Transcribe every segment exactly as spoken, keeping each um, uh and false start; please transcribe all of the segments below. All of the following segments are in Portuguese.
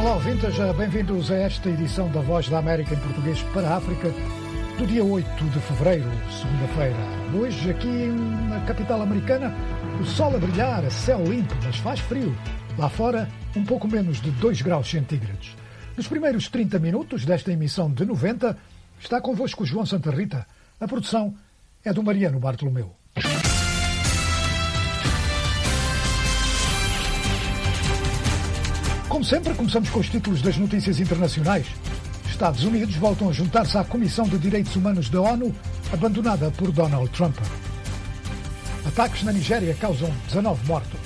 Olá, ouvintes, bem-vindos a esta edição da Voz da América em português para a África, do dia oito de fevereiro, segunda-feira. Hoje, aqui na capital americana, o sol a brilhar, céu limpo, mas faz frio. Lá fora, um pouco menos de dois graus centígrados. Nos primeiros trinta minutos desta emissão de noventa, está convosco o João Santa Rita. A produção é do Mariano Bartolomeu. Como sempre, começamos com os títulos das notícias internacionais. Estados Unidos voltam a juntar-se à Comissão de Direitos Humanos da ONU, abandonada por Donald Trump. Ataques na Nigéria causam dezanove mortos.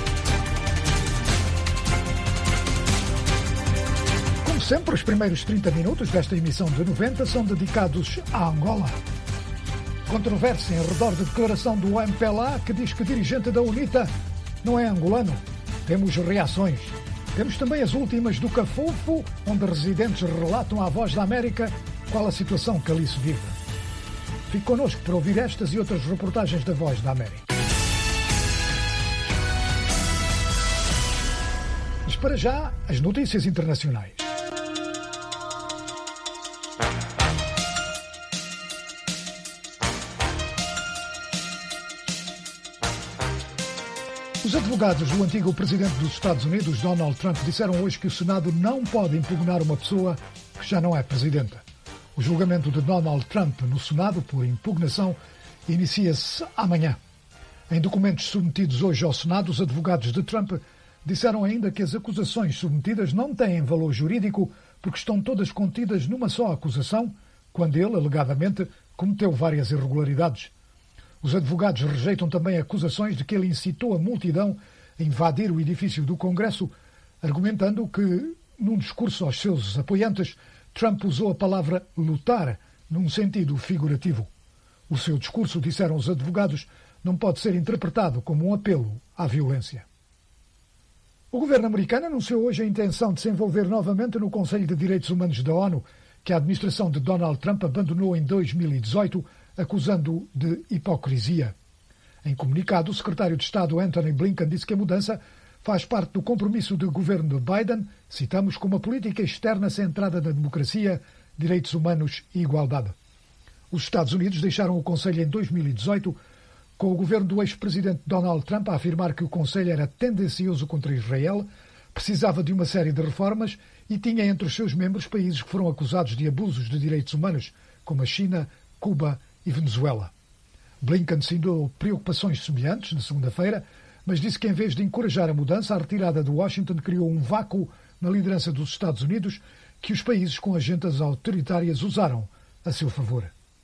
Como sempre, os primeiros trinta minutos desta emissão de noventa são dedicados a Angola. Controvérsia em redor da declaração do M P L A que diz que o dirigente da UNITA não é angolano. Temos reações. Temos também as últimas do Cafofo, onde residentes relatam à Voz da América qual a situação que ali se vive. Fique connosco para ouvir estas e outras reportagens da Voz da América. Mas para já, as notícias internacionais. Os advogados do antigo presidente dos Estados Unidos, Donald Trump, disseram hoje que o Senado não pode impugnar uma pessoa que já não é presidente. O julgamento de Donald Trump no Senado por impugnação inicia-se amanhã. Em documentos submetidos hoje ao Senado, os advogados de Trump disseram ainda que as acusações submetidas não têm valor jurídico porque estão todas contidas numa só acusação, quando ele, alegadamente, cometeu várias irregularidades. Os advogados rejeitam também acusações de que ele incitou a multidão a invadir o edifício do Congresso, argumentando que, num discurso aos seus apoiantes, Trump usou a palavra lutar num sentido figurativo. O seu discurso, disseram os advogados, não pode ser interpretado como um apelo à violência. O governo americano anunciou hoje a intenção de se envolver novamente no Conselho de Direitos Humanos da ONU, que a administração de Donald Trump abandonou em dois mil e dezoito, acusando-o de hipocrisia. Em comunicado, o secretário de Estado Antony Blinken disse que a mudança faz parte do compromisso do governo de Biden, citamos, com uma política externa centrada na democracia, direitos humanos e igualdade. Os Estados Unidos deixaram o Conselho em dois mil e dezoito, com o governo do ex-presidente Donald Trump a afirmar que o Conselho era tendencioso contra Israel, precisava de uma série de reformas e tinha entre os seus membros países que foram acusados de abusos de direitos humanos, como a China, Cuba e Venezuela. Blinken sindiou preocupações semelhantes na segunda-feira, mas disse que em vez de encorajar a mudança, a retirada de Washington criou um vácuo na liderança dos Estados Unidos que os países com agendas autoritárias usaram a seu favor.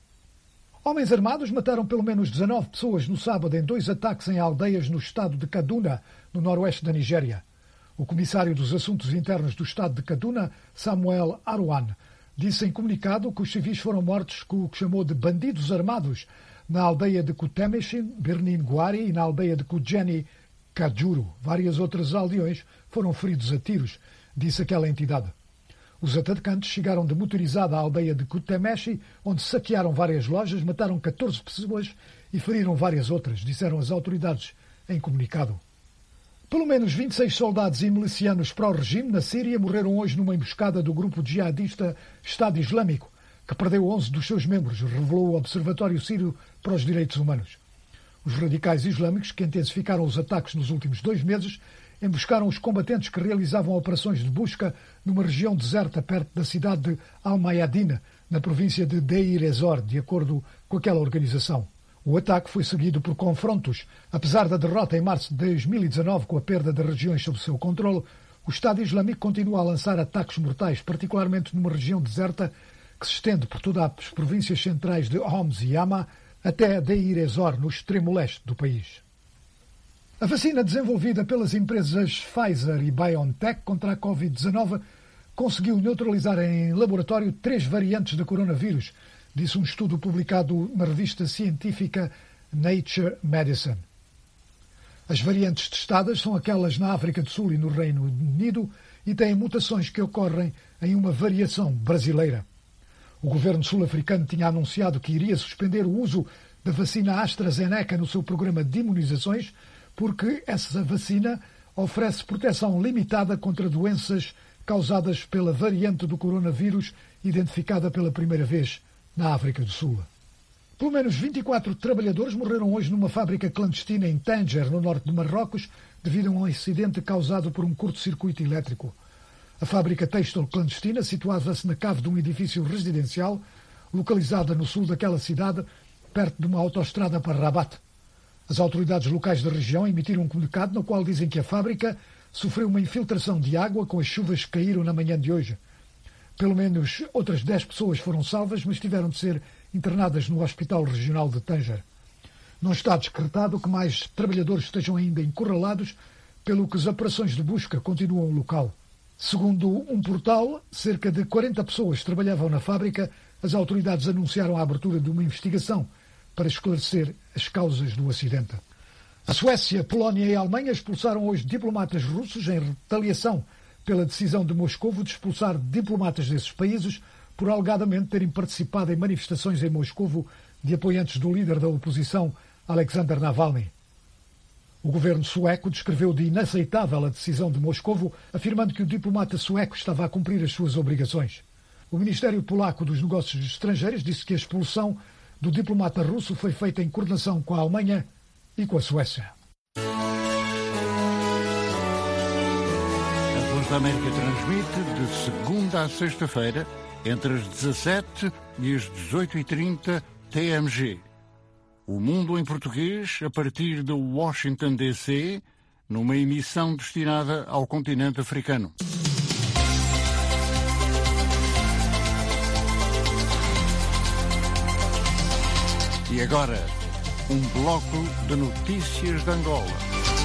Homens armados mataram pelo menos dezanove pessoas no sábado em dois ataques em aldeias no estado de Kaduna, no noroeste da Nigéria. O comissário dos Assuntos Internos do estado de Kaduna, Samuel Arwan, disse em comunicado que os civis foram mortos com o que chamou de bandidos armados na aldeia de Kutemeshin, Birnin Guari, e na aldeia de Kujeni, Kajuru. Várias outras aldeões foram feridos a tiros, disse aquela entidade. Os atacantes chegaram de motorizada à aldeia de Kutemeshi, onde saquearam várias lojas, mataram catorze pessoas e feriram várias outras, disseram as autoridades em comunicado. Pelo menos vinte e seis soldados e milicianos pró-regime na Síria morreram hoje numa emboscada do grupo jihadista Estado Islâmico, que perdeu onze dos seus membros, revelou o Observatório Sírio para os Direitos Humanos. Os radicais islâmicos, que intensificaram os ataques nos últimos dois meses, emboscaram os combatentes que realizavam operações de busca numa região deserta perto da cidade de Al-Mayadin, na província de Deir ez-Zor, de acordo com aquela organização. O ataque foi seguido por confrontos. Apesar da derrota em março de dois mil e dezanove, com a perda de regiões sob seu controle, o Estado Islâmico continua a lançar ataques mortais, particularmente numa região deserta que se estende por todas as províncias centrais de Homs e Hama até Deir ez-Zor, no extremo leste do país. A vacina desenvolvida pelas empresas Pfizer e BioNTech contra a covid dezanove conseguiu neutralizar em laboratório três variantes de coronavírus, disse um estudo publicado na revista científica Nature Medicine. As variantes testadas são aquelas na África do Sul e no Reino Unido e têm mutações que ocorrem em uma variação brasileira. O governo sul-africano tinha anunciado que iria suspender o uso da vacina AstraZeneca no seu programa de imunizações porque essa vacina oferece proteção limitada contra doenças causadas pela variante do coronavírus identificada pela primeira vez na África do Sul. Pelo menos vinte e quatro trabalhadores morreram hoje numa fábrica clandestina em Tanger, no norte de Marrocos, devido a um acidente causado por um curto-circuito elétrico. A fábrica têxtil clandestina situava-se na cave de um edifício residencial, localizada no sul daquela cidade, perto de uma autoestrada para Rabat. As autoridades locais da região emitiram um comunicado no qual dizem que a fábrica sofreu uma infiltração de água com as chuvas que caíram na manhã de hoje. Pelo menos outras dez pessoas foram salvas, mas tiveram de ser internadas no Hospital Regional de Tanger. Não está descartado que mais trabalhadores estejam ainda encurralados, pelo que as operações de busca continuam no local. Segundo um portal, cerca de quarenta pessoas trabalhavam na fábrica. As autoridades anunciaram a abertura de uma investigação para esclarecer as causas do acidente. A Suécia, Polónia e a Alemanha expulsaram hoje diplomatas russos em retaliação pela decisão de Moscovo de expulsar diplomatas desses países por alegadamente terem participado em manifestações em Moscovo de apoiantes do líder da oposição, Alexander Navalny. O governo sueco descreveu de inaceitável a decisão de Moscovo, afirmando que o diplomata sueco estava a cumprir as suas obrigações. O Ministério Polaco dos Negócios Estrangeiros disse que a expulsão do diplomata russo foi feita em coordenação com a Alemanha e com a Suécia. A Voz da América transmite de segunda a sexta-feira, entre as dezassete e as dezoito e trinta T M G. O Mundo em Português, a partir de Washington, D C, numa emissão destinada ao continente africano. E agora, um bloco de notícias de Angola.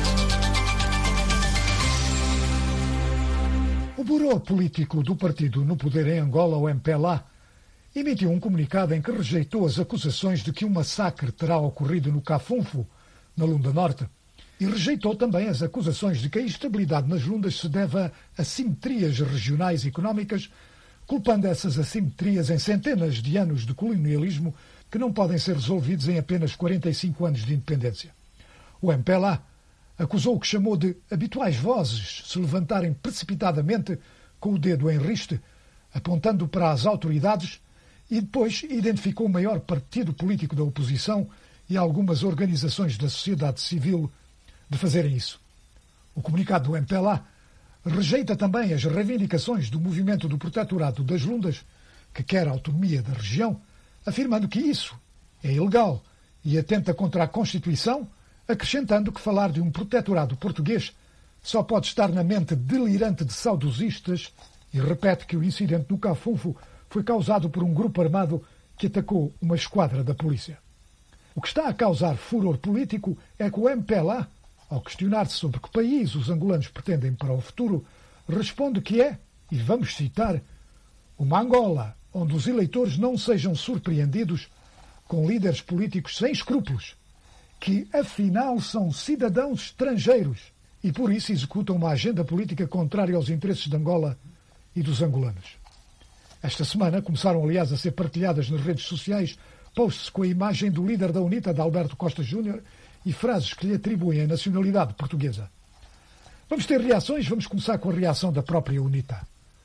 O Bureau Político do partido no poder em Angola, o M P L A, emitiu um comunicado em que rejeitou as acusações de que um massacre terá ocorrido no Cafunfo, na Lunda Norte, e rejeitou também as acusações de que a instabilidade nas Lundas se deve a assimetrias regionais e económicas, culpando essas assimetrias em centenas de anos de colonialismo que não podem ser resolvidos em apenas quarenta e cinco anos de independência. O M P L A acusou o que chamou de habituais vozes se levantarem precipitadamente com o dedo em riste, apontando para as autoridades, e depois identificou o maior partido político da oposição e algumas organizações da sociedade civil de fazerem isso. O comunicado do M P L A rejeita também as reivindicações do movimento do Protetorado das Lundas, que quer a autonomia da região, afirmando que isso é ilegal e atenta contra a Constituição, acrescentando que falar de um protetorado português só pode estar na mente delirante de saudosistas, e repete que o incidente no Cafunfo foi causado por um grupo armado que atacou uma esquadra da polícia. O que está a causar furor político é que o M P L A, ao questionar-se sobre que país os angolanos pretendem para o futuro, responde que é, e vamos citar, uma Angola onde os eleitores não sejam surpreendidos com líderes políticos sem escrúpulos, que afinal são cidadãos estrangeiros e por isso executam uma agenda política contrária aos interesses de Angola e dos angolanos. Esta semana começaram, aliás, a ser partilhadas nas redes sociais posts com a imagem do líder da UNITA, de Alberto Costa Júnior, e frases que lhe atribuem a nacionalidade portuguesa. Vamos ter reações, vamos começar com a reação da própria UNITA.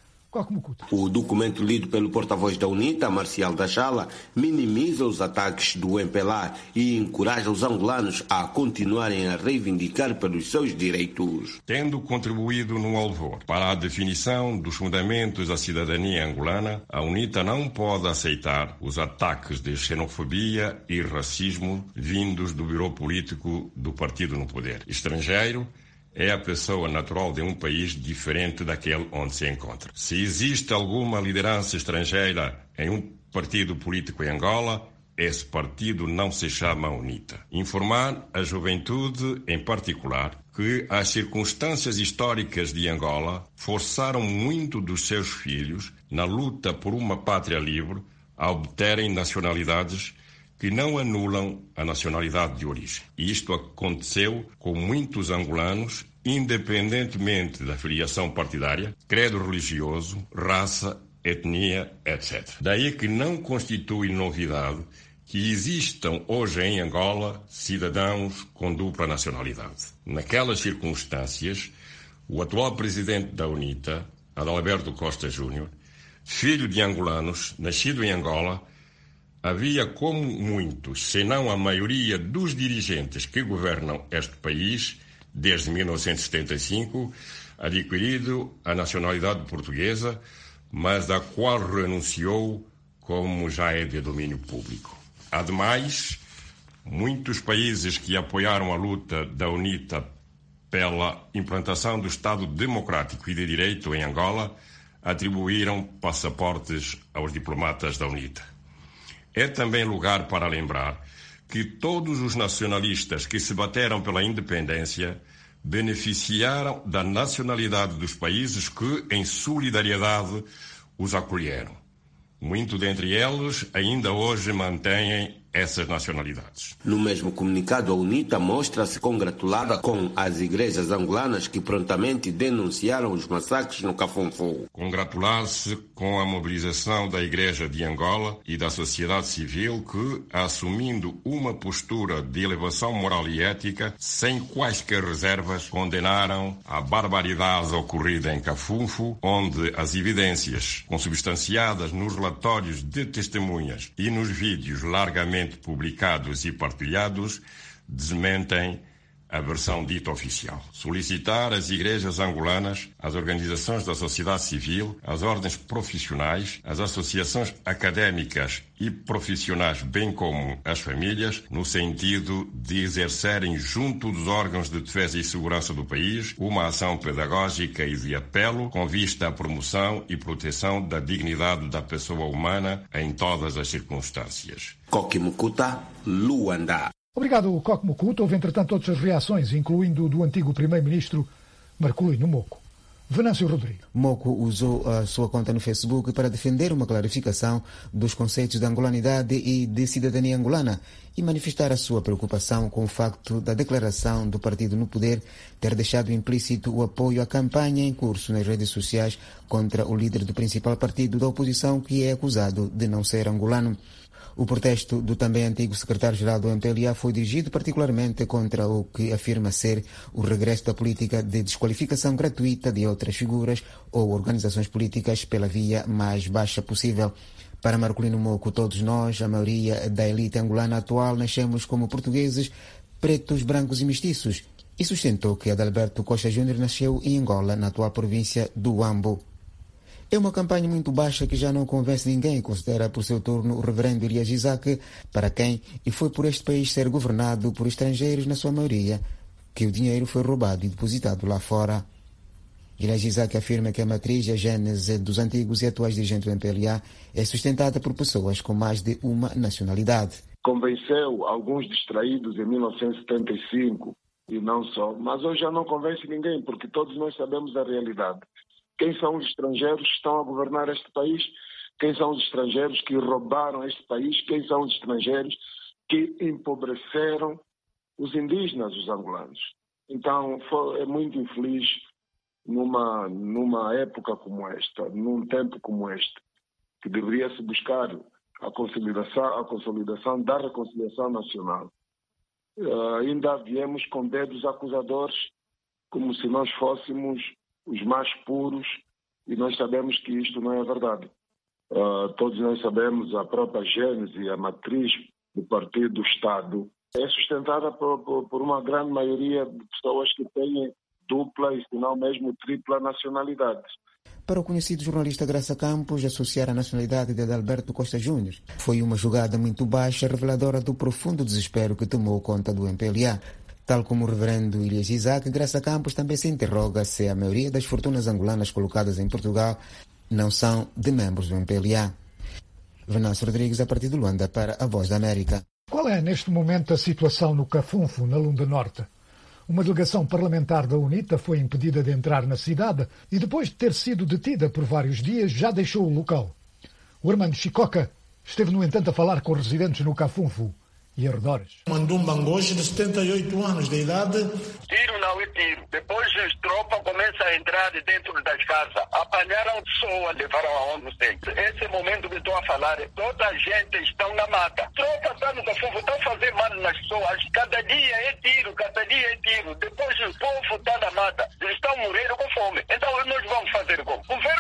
O documento lido pelo porta-voz da UNITA, Marcial da Chala, minimiza os ataques do M P L A e encoraja os angolanos a continuarem a reivindicar pelos seus direitos. Tendo contribuído no alvor para a definição dos fundamentos da cidadania angolana, a UNITA não pode aceitar os ataques de xenofobia e racismo vindos do Bureau Político do partido no poder estrangeiro. É a pessoa natural de um país diferente daquele onde se encontra. Se existe alguma liderança estrangeira em um partido político em Angola, esse partido não se chama UNITA. Informar a juventude, em particular, que as circunstâncias históricas de Angola forçaram muito dos seus filhos, na luta por uma pátria livre, a obterem nacionalidades que não anulam a nacionalidade de origem. E isto aconteceu com muitos angolanos, independentemente da filiação partidária, credo religioso, raça, etnia, etcétera. Daí que não constitui novidade que existam hoje em Angola cidadãos com dupla nacionalidade. Naquelas circunstâncias, o atual presidente da UNITA Adalberto Costa Júnior, filho de angolanos, nascido em Angola, havia como muitos, se não a maioria dos dirigentes que governam este país, desde mil novecentos e setenta e cinco, adquirido a nacionalidade portuguesa, mas da qual renunciou, como já é de domínio público. Ademais, muitos países que apoiaram a luta da UNITA pela implantação do Estado democrático e de direito em Angola atribuíram passaportes aos diplomatas da UNITA. É também lugar para lembrar que todos os nacionalistas que se bateram pela independência beneficiaram da nacionalidade dos países que, em solidariedade, os acolheram. Muito dentre eles ainda hoje mantêm essas nacionalidades. No mesmo comunicado, a UNITA mostra-se congratulada com as igrejas angolanas que prontamente denunciaram os massacres no Cafúnfo. Congratular-se com a mobilização da Igreja de Angola e da sociedade civil que, assumindo uma postura de elevação moral e ética, sem quaisquer reservas, condenaram a barbaridade ocorrida em Cafúnfo, onde as evidências consubstanciadas nos relatórios de testemunhas e nos vídeos largamente publicados e partilhados desmentem a versão dita oficial. Solicitar às igrejas angolanas, às organizações da sociedade civil, às ordens profissionais, às associações académicas e profissionais, bem como as famílias, no sentido de exercerem junto dos órgãos de defesa e segurança do país uma ação pedagógica e de apelo com vista à promoção e proteção da dignidade da pessoa humana em todas as circunstâncias. Koki Mukuta, Luanda. Obrigado, Koki Mukuta. Houve, entretanto, outras reações, incluindo do antigo primeiro-ministro Marcolino Moko. Venâncio Rodrigo. Moko usou a sua conta no Facebook para defender uma clarificação dos conceitos de angolanidade e de cidadania angolana e manifestar a sua preocupação com o facto da declaração do partido no poder ter deixado implícito o apoio à campanha em curso nas redes sociais contra o líder do principal partido da oposição, que é acusado de não ser angolano. O protesto do também antigo secretário-geral do M P L A foi dirigido particularmente contra o que afirma ser o regresso da política de desqualificação gratuita de outras figuras ou organizações políticas pela via mais baixa possível. Para Marcolino Moko, todos nós, a maioria da elite angolana atual, nascemos como portugueses, pretos, brancos e mestiços, e sustentou que Adalberto Costa Júnior nasceu em Angola, na atual província do Huambo. É uma campanha muito baixa que já não convence ninguém, considera por seu turno o reverendo Elias Isaac, para quem, e foi por este país ser governado por estrangeiros na sua maioria, que o dinheiro foi roubado e depositado lá fora. Elias Isaac afirma que a matriz e a gênese dos antigos e atuais dirigentes do M P L A é sustentada por pessoas com mais de uma nacionalidade. Convenceu alguns distraídos em mil novecentos e setenta e cinco e não só, mas hoje já não convence ninguém, porque todos nós sabemos a realidade. Quem são os estrangeiros que estão a governar este país? Quem são os estrangeiros que roubaram este país? Quem são os estrangeiros que empobreceram os indígenas, os angolanos? Então, foi, é muito infeliz numa, numa época como esta, num tempo como este, que deveria-se buscar a consolidação, a consolidação da reconciliação nacional. Uh, ainda viemos com dedos acusadores, como se nós fôssemos os mais puros, e nós sabemos que isto não é verdade. Uh, todos nós sabemos a própria gênese, a matriz do partido do Estado é sustentada por, por, por uma grande maioria de pessoas que têm dupla e, se não mesmo, tripla nacionalidade. Para o conhecido jornalista Graça Campos, associar a nacionalidade de Adalberto Costa Júnior foi uma jogada muito baixa, reveladora do profundo desespero que tomou conta do M P L A. Tal como o reverendo Elias Isaac, Graça Campos também se interroga se a maioria das fortunas angolanas colocadas em Portugal não são de membros do M P L A. Venâncio Rodrigues, a partir de Luanda, para a Voz da América. Qual é, neste momento, a situação no Cafúnfo, na Lunda Norte? Uma delegação parlamentar da UNITA foi impedida de entrar na cidade e, depois de ter sido detida por vários dias, já deixou o local. O Armando Chicoca esteve, no entanto, a falar com residentes no Cafúnfo e arredores. Mandumba Ngoshi, de setenta e oito anos de idade. Tiro não é tiro. Depois as tropas começam a entrar dentro das casas. Apanharam pessoas, levaram aonde não sei. Esse momento que estou a falar, toda a gente está na mata. Tropa está no Cafúnfo, estão fazendo mal nas pessoas. Cada dia é tiro, cada dia é tiro. Depois o povo está na mata. Eles estão morrendo com fome. Então nós vamos fazer como?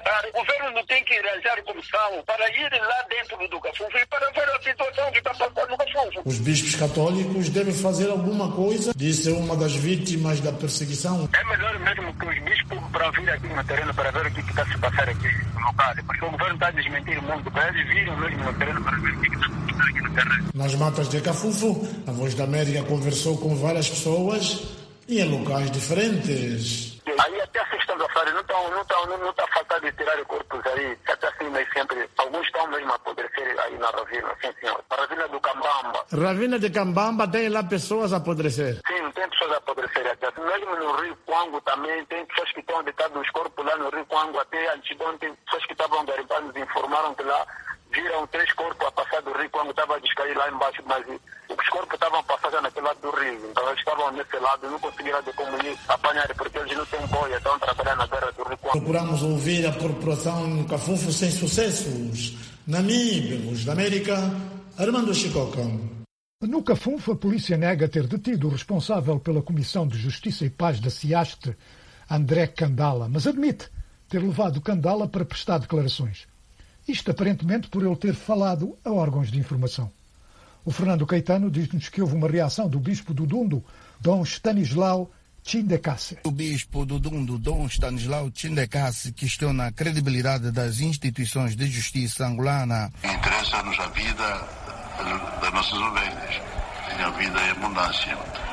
votar. O governo não tem que arranjar comissão para ir lá dentro do Cafufo e para ver a situação que está passando no Cafufo. Os bispos católicos devem fazer alguma coisa, disse uma das vítimas da perseguição. É melhor mesmo que os bispos para vir aqui no terreno para ver o que está se passando aqui no local, porque o governo está a desmentir muito, para eles virem mesmo no terreno para ver o que está se passando aqui no terreno. Nas matas de Cafufo, a Voz da América conversou com várias pessoas e em locais diferentes. Aí até a sexta-feira não está não tá, não, não tá faltando de tirar corpos aí, até assim, mas sempre, alguns estão mesmo a apodrecer aí na ravina, sim senhor. A ravina do Cambamba. Ravina de Cambamba tem lá pessoas a apodrecer? Sim, tem pessoas a apodrecer até. Mesmo no Rio Quango também, tem pessoas que estão deitadas os corpos lá no Rio Quango, até antes de ontem, pessoas que estavam garimpando nos informaram que lá viram três corpos a passar do rio quando estava a descair lá embaixo, mas os corpos estavam a passar já naquele lado do rio, então eles estavam nesse lado, não conseguiram de como ir apanhar, porque eles não têm boia, estão trabalhando na beira do rio. Procuramos ouvir a corporação no Cafufo sem sucessos. Namíbia, Voz da América, Armando Chicoca. No Cafufo, a polícia nega ter detido o responsável pela Comissão de Justiça e Paz da CIAST, André Candala, mas admite ter levado Candala para prestar declarações. Isto aparentemente por ele ter falado a órgãos de informação. O Fernando Caetano diz-nos que houve uma reação do bispo do Dundo, Dom Stanislau Chindekase. O bispo do Dundo, Dom Stanislau Chindekase, questiona a credibilidade das instituições de justiça angolana. Interessa-nos a vida das nossas ovelhas, a vida em abundância.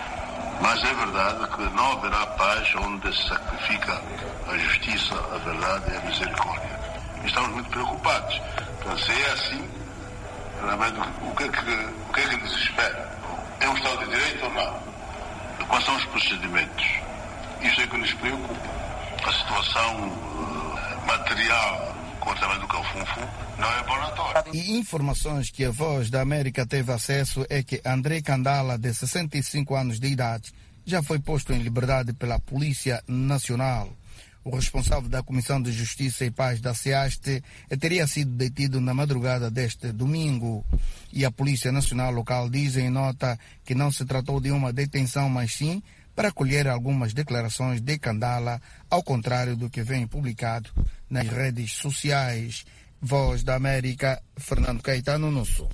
Mas é verdade que não haverá paz onde se sacrifica a justiça, a verdade e a misericórdia. Estamos muito preocupados. Então, se é assim, realmente, o que é que, o que, é que nos espera? É um Estado de Direito ou não? Quais são os procedimentos? Isso é que nos preocupa. A situação uh, material do comportamento do Cafufo não é bonatória. E informações que a Voz da América teve acesso é que André Candala, de sessenta e cinco anos de idade, já foi posto em liberdade pela Polícia Nacional. O responsável da Comissão de Justiça e Paz da CIAST teria sido detido na madrugada deste domingo. E a Polícia Nacional local diz em nota que não se tratou de uma detenção, mas sim para colher algumas declarações de Candala, ao contrário do que vem publicado nas redes sociais. Voz da América, Fernando Caetano, no Sul.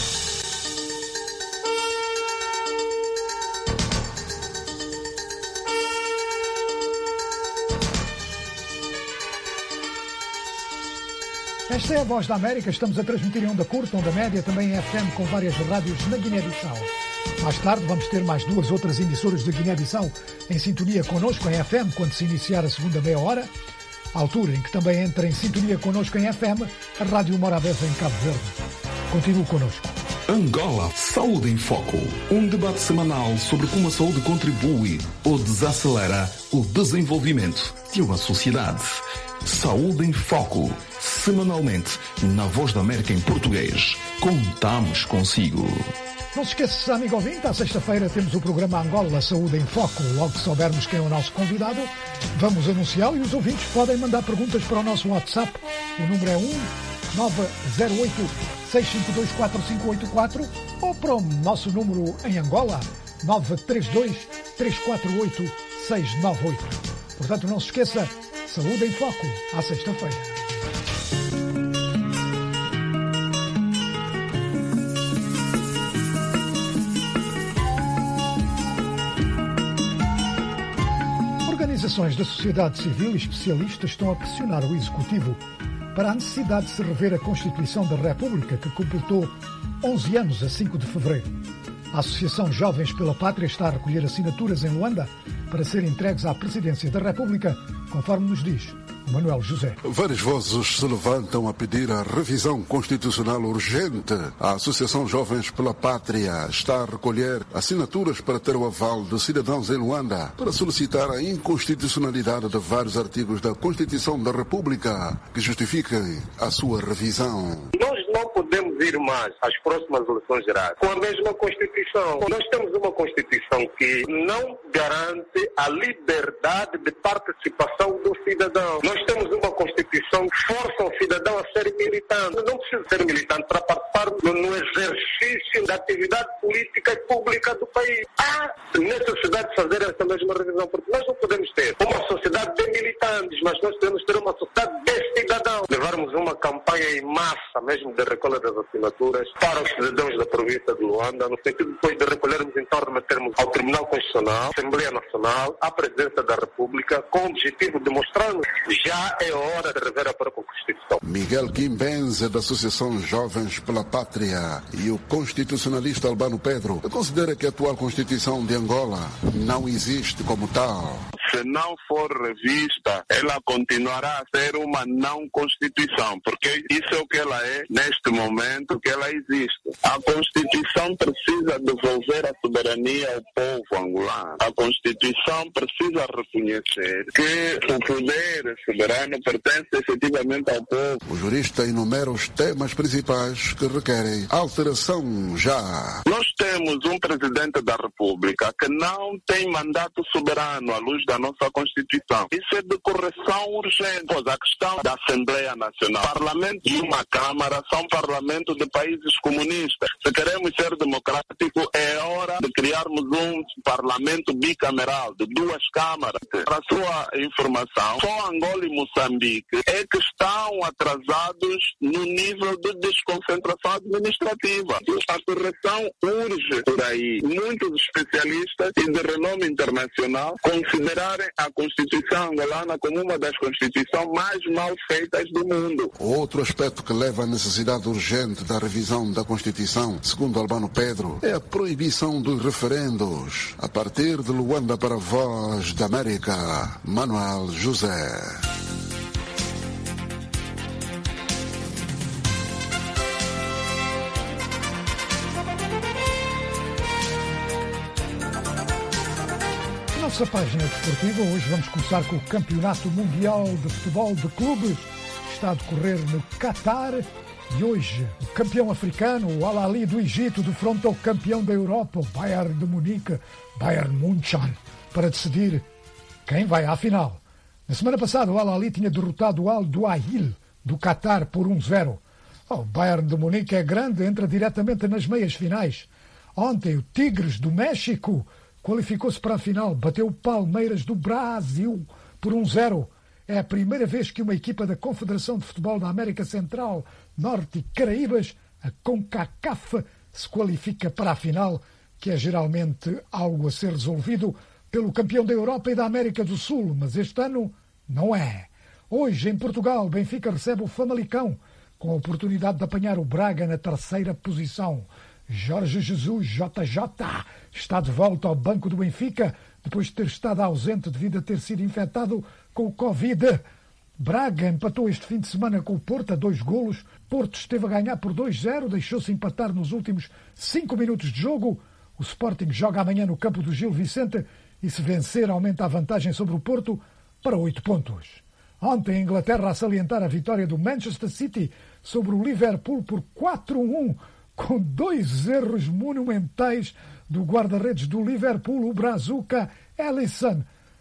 Esta é a Voz da América, estamos a transmitir em onda curta, onda média, também em F M com várias rádios na Guiné-Bissau. Mais tarde vamos ter mais duas outras emissoras da Guiné-Bissau em sintonia connosco em F M, quando se iniciar a segunda meia hora, altura em que também entra em sintonia connosco em F M a Rádio Morabeza em Cabo Verde. Continue connosco. Angola Saúde em Foco, um debate semanal sobre como a saúde contribui ou desacelera o desenvolvimento de uma sociedade. Saúde em Foco, semanalmente na Voz da América em português. Contamos consigo. Não se esqueça, amigo ouvinte, à sexta-feira temos o programa Angola Saúde em Foco. Logo que soubermos quem é o nosso convidado, vamos anunciá-lo e os ouvintes podem mandar perguntas para o nosso WhatsApp. O número é um nove zero oito, seis cinco dois, quatro cinco oito quatro ou para o nosso número em Angola, nove três dois, três quatro oito, seis nove oito. Portanto, não se esqueça, Saúde em Foco, à sexta-feira. Organizações da sociedade civil e especialistas estão a pressionar o Executivo para a necessidade de se rever a Constituição da República, que completou onze anos a cinco de fevereiro. A Associação Jovens pela Pátria está a recolher assinaturas em Luanda para serem entregues à Presidência da República, conforme nos diz o Manuel José. Várias vozes se levantam a pedir a revisão constitucional urgente. A Associação Jovens pela Pátria está a recolher assinaturas para ter o aval de cidadãos em Luanda para solicitar a inconstitucionalidade de vários artigos da Constituição da República que justifiquem a sua revisão. Nós não podemos ir mais às próximas eleições gerais com a mesma Constituição. Nós temos uma Constituição que não garante a liberdade de participação do cidadão. Nós temos uma Constituição que força o cidadão a ser militante. Não precisa ser militante para participar no, no exercício da atividade política e pública do país. Há necessidade de fazer essa mesma revisão, porque nós não podemos ter uma sociedade de militantes, mas nós podemos ter uma sociedade de cidadãos. lançamos uma campanha em massa, mesmo de recolha das assinaturas, para os cidadãos da província de Luanda, no sentido depois de recolhermos, então remetermos ao Tribunal Constitucional, Assembleia Nacional, à Presidência da República, com o objetivo de mostrarmos que já é hora de rever a própria Constituição. Miguel Quimbenze, da Associação Jovens pela Pátria, e o constitucionalista Albano Pedro, considera que a atual Constituição de Angola não existe como tal. Se não for revista, ela continuará a ser uma não Constituição, porque isso é o que ela é neste momento que ela existe. A Constituição precisa devolver a soberania ao povo angolano. A Constituição precisa reconhecer que o poder soberano pertence efetivamente ao povo. O jurista enumera os temas principais que requerem alteração já. Nós temos um presidente da República que não tem mandato soberano à luz da nossa Constituição. Isso é de correção urgente. Pois a questão da Assembleia Nacional, Parlamento e uma Câmara são parlamentos de países comunistas. Se queremos ser democráticos, é hora de criarmos um parlamento bicameral de duas câmaras. Para a sua informação, só Angola e Moçambique é que estão atrasados no nível de desconcentração administrativa. A correção urge por aí. Muitos especialistas e de renome internacional considerarem a Constituição angolana como uma das constituições mais mal feitas do mundo. Outro aspecto que leva à necessidade urgente da revisão da Constituição, segundo Albano Pedro, é a proibição dos referendos. A partir de Luanda para a Voz da América, Manuel José. Nossa página desportiva, hoje vamos começar com o Campeonato Mundial de Futebol de Clubes, que está a decorrer no Catar, e hoje o campeão africano, o Al Ahly do Egito, defronta o campeão da Europa, o Bayern de Munique, Bayern München, para decidir quem vai à final. Na semana passada o Al Ahly tinha derrotado o Al Duhail do Catar por um zero. Oh, o Bayern de Munique é grande, entra diretamente nas meias finais. Ontem o Tigres do México qualificou-se para a final, bateu o Palmeiras do Brasil por um zero. É a primeira vez que uma equipa da Confederação de Futebol da América Central, Norte e Caraíbas, a CONCACAF, se qualifica para a final, que é geralmente algo a ser resolvido pelo campeão da Europa e da América do Sul, mas este ano não é. Hoje, em Portugal, Benfica recebe o Famalicão, com a oportunidade de apanhar o Braga na terceira posição. Jorge Jesus, J J, está de volta ao banco do Benfica, depois de ter estado ausente devido a ter sido infectado com o Covid. Braga empatou este fim de semana com o Porto a dois golos. Porto esteve a ganhar por dois zero, deixou-se empatar nos últimos cinco minutos de jogo. O Sporting joga amanhã no campo do Gil Vicente e, se vencer, aumenta a vantagem sobre o Porto para oito pontos. Ontem, a Inglaterra a salientar a vitória do Manchester City sobre o Liverpool por quatro a um, com dois erros monumentais do guarda-redes do Liverpool, o Brazuca Alisson.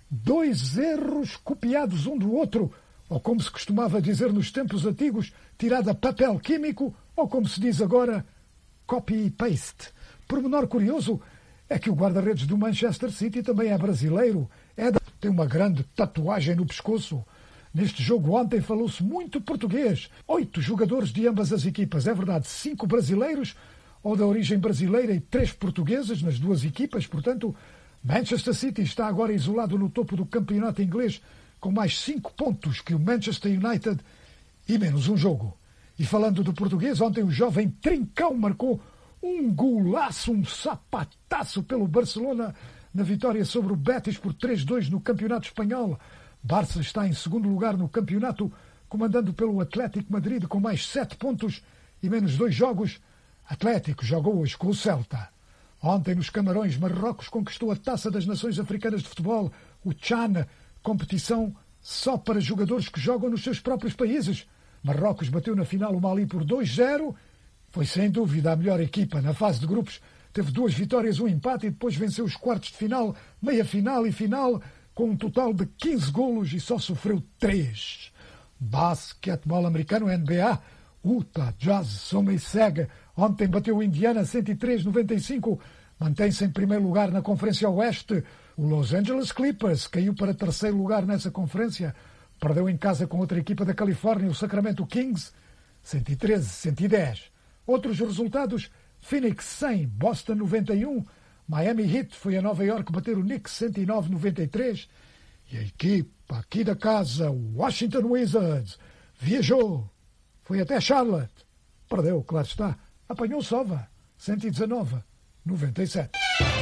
Dois erros copiados um do outro, ou como se costumava dizer nos tempos antigos, tirado a papel químico, ou como se diz agora, copy e paste. Pormenor curioso é que o guarda-redes do Manchester City também é brasileiro, é da... tem uma grande tatuagem no pescoço. Neste jogo ontem falou-se muito português. Oito jogadores de ambas as equipas. É verdade, cinco brasileiros ou da origem brasileira e três portugueses nas duas equipas. Portanto, Manchester City está agora isolado no topo do campeonato inglês com mais cinco pontos que o Manchester United e menos um jogo. E falando do português, ontem o jovem Trincão marcou um golaço, um sapataço pelo Barcelona na vitória sobre o Betis por três a dois no Campeonato Espanhol. Barça está em segundo lugar no campeonato, comandando pelo Atlético Madrid com mais sete pontos e menos dois jogos. Atlético jogou hoje com o Celta. Ontem, nos Camarões, Marrocos conquistou a Taça das Nações Africanas de Futebol, o CHAN, competição só para jogadores que jogam nos seus próprios países. Marrocos bateu na final o Mali por dois a zero. Foi sem dúvida a melhor equipa na fase de grupos. Teve duas vitórias, um empate e depois venceu os quartos de final, meia-final e final, com um total de quinze golos e só sofreu três. Basquetebol americano, N B A, Utah Jazz soma e segue. Ontem bateu o Indiana cento e três a noventa e cinco, mantém-se em primeiro lugar na Conferência Oeste. O Los Angeles Clippers caiu para terceiro lugar nessa conferência perdeu em casa com outra equipa da Califórnia, o Sacramento Kings, cento e treze a cento e dez. Outros resultados: Phoenix cem, Boston noventa e um, Miami Heat foi a Nova York bater o Knicks cento e nove a noventa e três e a equipa aqui da casa, Washington Wizards, viajou, foi até Charlotte, perdeu, claro está, apanhou Sova, cento e dezanove a noventa e sete.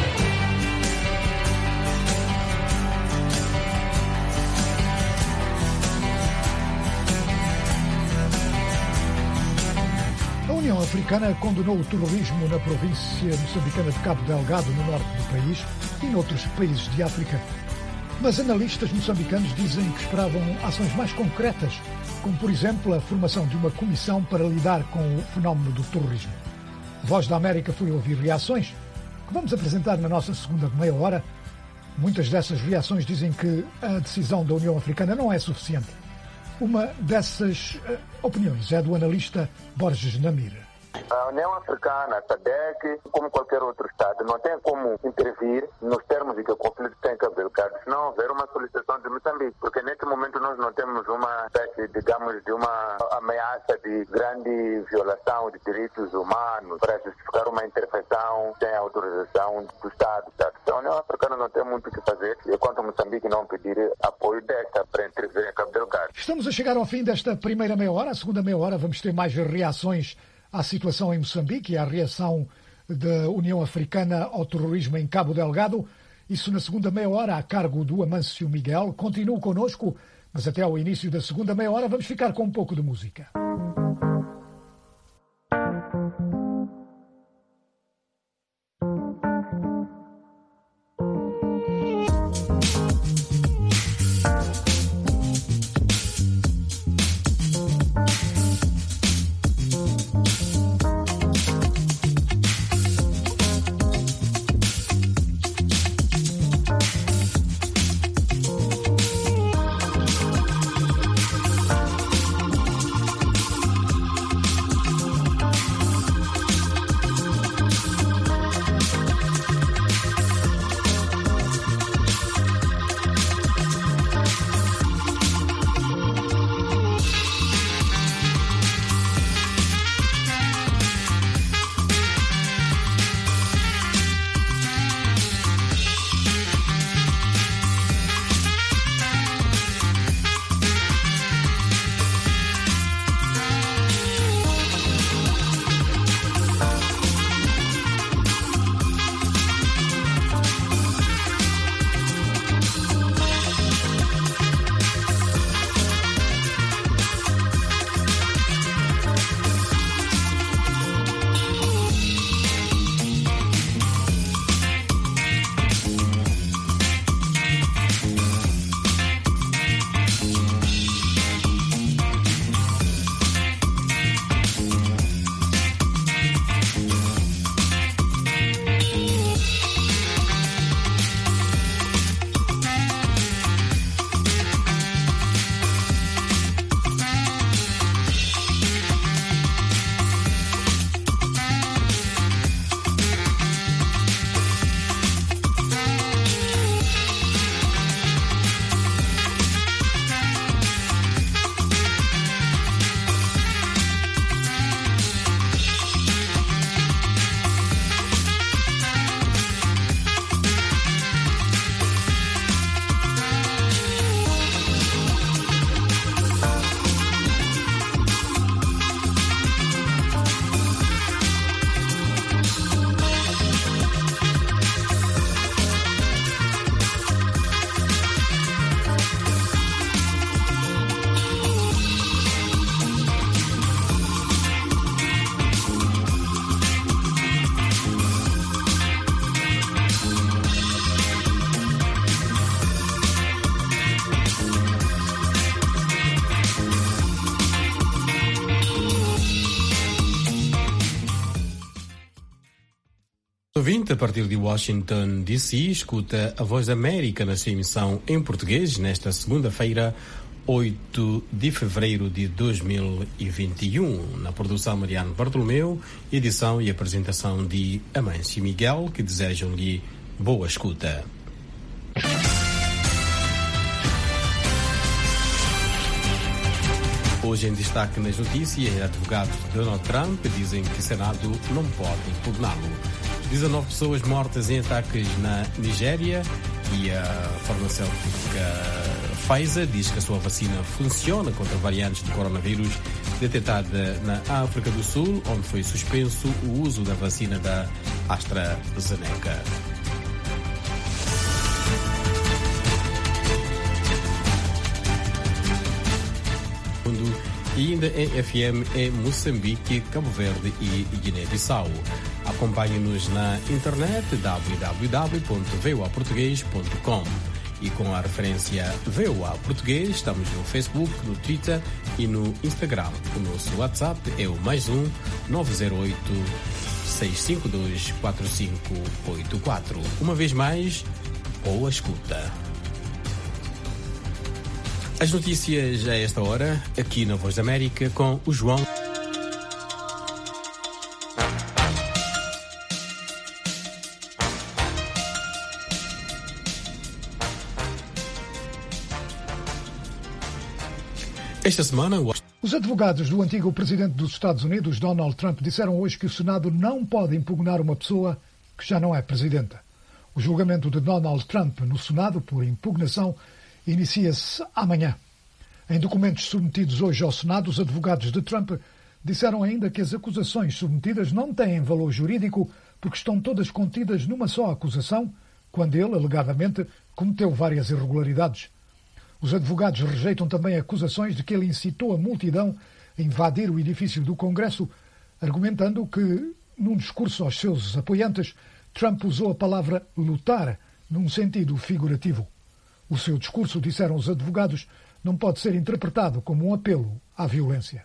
A União Africana condenou o terrorismo na província moçambicana de Cabo Delgado, no norte do país, e noutros países de África. Mas analistas moçambicanos dizem que esperavam ações mais concretas, como, por exemplo, a formação de uma comissão para lidar com o fenómeno do terrorismo. Voz da América foi ouvir reações que vamos apresentar na nossa segunda meia hora. Muitas dessas reações dizem que a decisão da União Africana não é suficiente. Uma dessas uh, opiniões é do analista Borges Namir. A União Africana, a SADC, como qualquer outro Estado, não tem como intervir nos termos em que o conflito tem Cabo Delgado, se não houver uma solicitação de Moçambique, porque neste momento nós não temos uma espécie, digamos, de uma ameaça de grande violação de direitos humanos para justificar uma intervenção sem autorização do Estado. Então, a União Africana não tem muito o que fazer, enquanto Moçambique não pedir apoio desta para intervir em Cabo Delgado. Estamos a chegar ao fim desta primeira meia hora. A segunda meia hora vamos ter mais reações à situação em Moçambique e à reação da União Africana ao terrorismo em Cabo Delgado. Isso na segunda meia hora, a cargo do Amâncio Miguel. Continue connosco, mas até ao início da segunda meia hora vamos ficar com um pouco de música. Ouvinte, a partir de Washington, D C, escuta a Voz da América na sua emissão em português nesta segunda-feira, oito de fevereiro de dois mil e vinte e um. Na produção, Mariano Bartolomeu, edição e apresentação de Amâncio Miguel, que desejam-lhe boa escuta. Hoje em destaque nas notícias, advogados de Donald Trump dizem que o Senado não pode impugná-lo. dezenove pessoas mortas em ataques na Nigéria e a farmacêutica Pfizer diz que a sua vacina funciona contra variantes de coronavírus detectada na África do Sul, onde foi suspenso o uso da vacina da AstraZeneca. E ainda em F M em Moçambique, Cabo Verde e Guiné-Bissau. Acompanhe-nos na internet w w w ponto v o a português ponto com e com a referência V O A Português estamos no Facebook, no Twitter e no Instagram. O nosso WhatsApp é o mais um nove zero oito, seis cinco dois, quatro cinco oito quatro. Uma vez mais, boa escuta. As notícias a esta hora, aqui na Voz da América, com o João. Esta semana, os advogados do antigo presidente dos Estados Unidos, Donald Trump, disseram hoje que o Senado não pode impugnar uma pessoa que já não é presidenta. O julgamento de Donald Trump no Senado por impugnação inicia-se amanhã. Em documentos submetidos hoje ao Senado, os advogados de Trump disseram ainda que as acusações submetidas não têm valor jurídico porque estão todas contidas numa só acusação, quando ele, alegadamente, cometeu várias irregularidades. Os advogados rejeitam também acusações de que ele incitou a multidão a invadir o edifício do Congresso, argumentando que, num discurso aos seus apoiantes, Trump usou a palavra lutar num sentido figurativo. O seu discurso, disseram os advogados, não pode ser interpretado como um apelo à violência.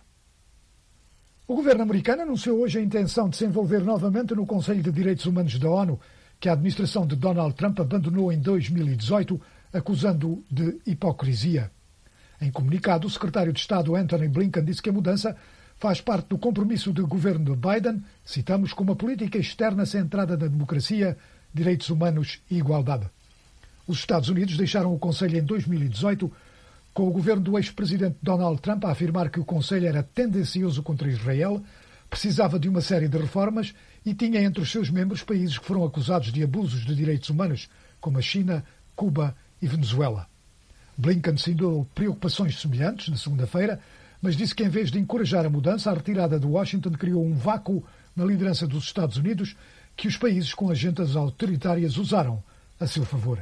O governo americano anunciou hoje a intenção de se envolver novamente no Conselho de Direitos Humanos da ONU, que a administração de Donald Trump abandonou em dois mil e dezoito, acusando-o de hipocrisia. Em comunicado, o secretário de Estado Antony Blinken disse que a mudança faz parte do compromisso do governo de Biden, citamos, com uma política externa centrada na democracia, direitos humanos e igualdade. Os Estados Unidos deixaram o Conselho em dois mil e dezoito, com o governo do ex-presidente Donald Trump a afirmar que o Conselho era tendencioso contra Israel, precisava de uma série de reformas e tinha entre os seus membros países que foram acusados de abusos de direitos humanos, como a China, Cuba e Venezuela. Blinken sinalou preocupações semelhantes na segunda-feira, mas disse que em vez de encorajar a mudança, a retirada de Washington criou um vácuo na liderança dos Estados Unidos que os países com agendas autoritárias usaram a seu favor.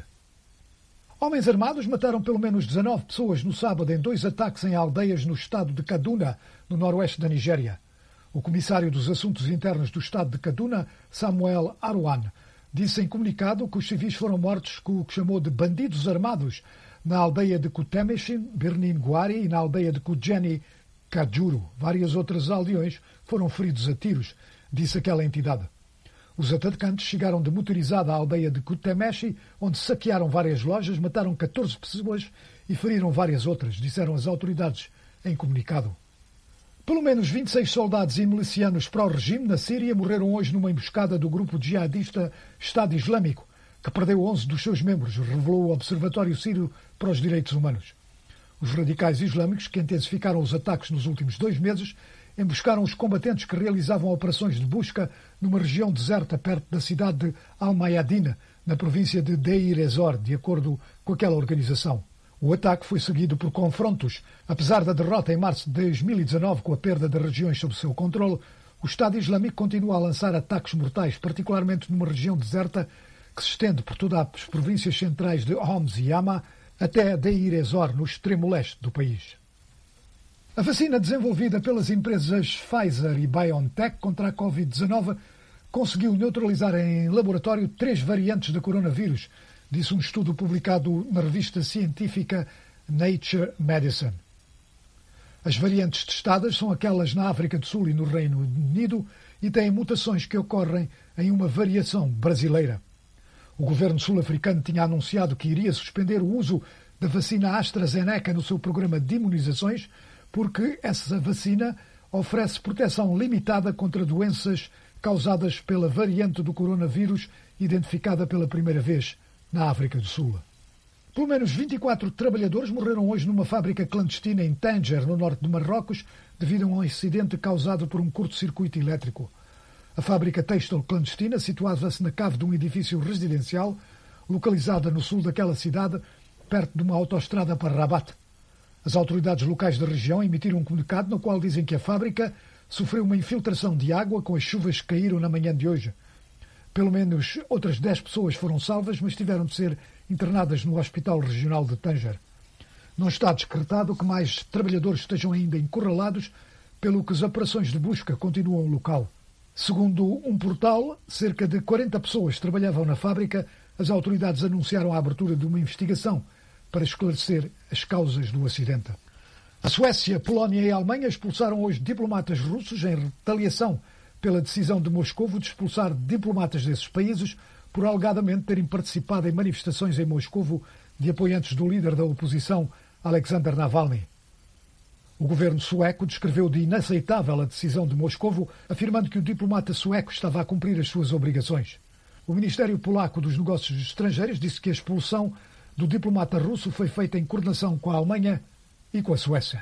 Homens armados mataram pelo menos dezanove pessoas no sábado em dois ataques em aldeias no estado de Kaduna, no noroeste da Nigéria. O comissário dos Assuntos Internos do estado de Kaduna, Samuel Arwan, disse em comunicado que os civis foram mortos com o que chamou de bandidos armados na aldeia de Kutemeshin, Birnin Guari, e na aldeia de Kujeni, Kajuru. Várias outras aldeões foram feridos a tiros, disse aquela entidade. Os atacantes chegaram de motorizada à aldeia de Kutemeshi, onde saquearam várias lojas, mataram catorze pessoas e feriram várias outras, disseram as autoridades em comunicado. Pelo menos vinte e seis soldados e milicianos pró-regime na Síria morreram hoje numa emboscada do grupo jihadista Estado Islâmico, que perdeu onze dos seus membros, revelou o Observatório Sírio para os Direitos Humanos. Os radicais islâmicos, que intensificaram os ataques nos últimos dois meses, emboscaram os combatentes que realizavam operações de busca numa região deserta perto da cidade de Al-Mayadin, na província de Deir ez-Zor, de acordo com aquela organização. O ataque foi seguido por confrontos. Apesar da derrota em março de dois mil e dezanove, com a perda de regiões sob seu controle, o Estado Islâmico continua a lançar ataques mortais, particularmente numa região deserta que se estende por todas as províncias centrais de Homs e Hama até Deir ez-Zor, no extremo leste do país. A vacina desenvolvida pelas empresas Pfizer e BioNTech contra a covid dezanove conseguiu neutralizar em laboratório três variantes de coronavírus, disse um estudo publicado na revista científica Nature Medicine. As variantes testadas são aquelas na África do Sul e no Reino Unido e têm mutações que ocorrem em uma variação brasileira. O governo sul-africano tinha anunciado que iria suspender o uso da vacina AstraZeneca no seu programa de imunizações, porque essa vacina oferece proteção limitada contra doenças causadas pela variante do coronavírus identificada pela primeira vez na África do Sul. Pelo menos vinte e quatro trabalhadores morreram hoje numa fábrica clandestina em Tanger, no norte de Marrocos, devido a um incidente causado por um curto-circuito elétrico. A fábrica têxtil clandestina situava-se na cave de um edifício residencial, localizada no sul daquela cidade, perto de uma autoestrada para Rabat. As autoridades locais da região emitiram um comunicado no qual dizem que a fábrica sofreu uma infiltração de água com as chuvas que caíram na manhã de hoje. Pelo menos outras dez pessoas foram salvas, mas tiveram de ser internadas no Hospital Regional de Tanger. Não está descartado que mais trabalhadores estejam ainda encurralados, pelo que as operações de busca continuam no local. Segundo um portal, cerca de quarenta pessoas trabalhavam na fábrica. As autoridades anunciaram a abertura de uma investigação para esclarecer as causas do acidente. A Suécia, Polónia e a Alemanha expulsaram hoje diplomatas russos em retaliação pela decisão de Moscovo de expulsar diplomatas desses países por alegadamente terem participado em manifestações em Moscovo de apoiantes do líder da oposição, Alexander Navalny. O governo sueco descreveu de inaceitável a decisão de Moscovo, afirmando que o diplomata sueco estava a cumprir as suas obrigações. O Ministério Polaco dos Negócios Estrangeiros disse que a expulsão do diplomata russo foi feita em coordenação com a Alemanha e com a Suécia.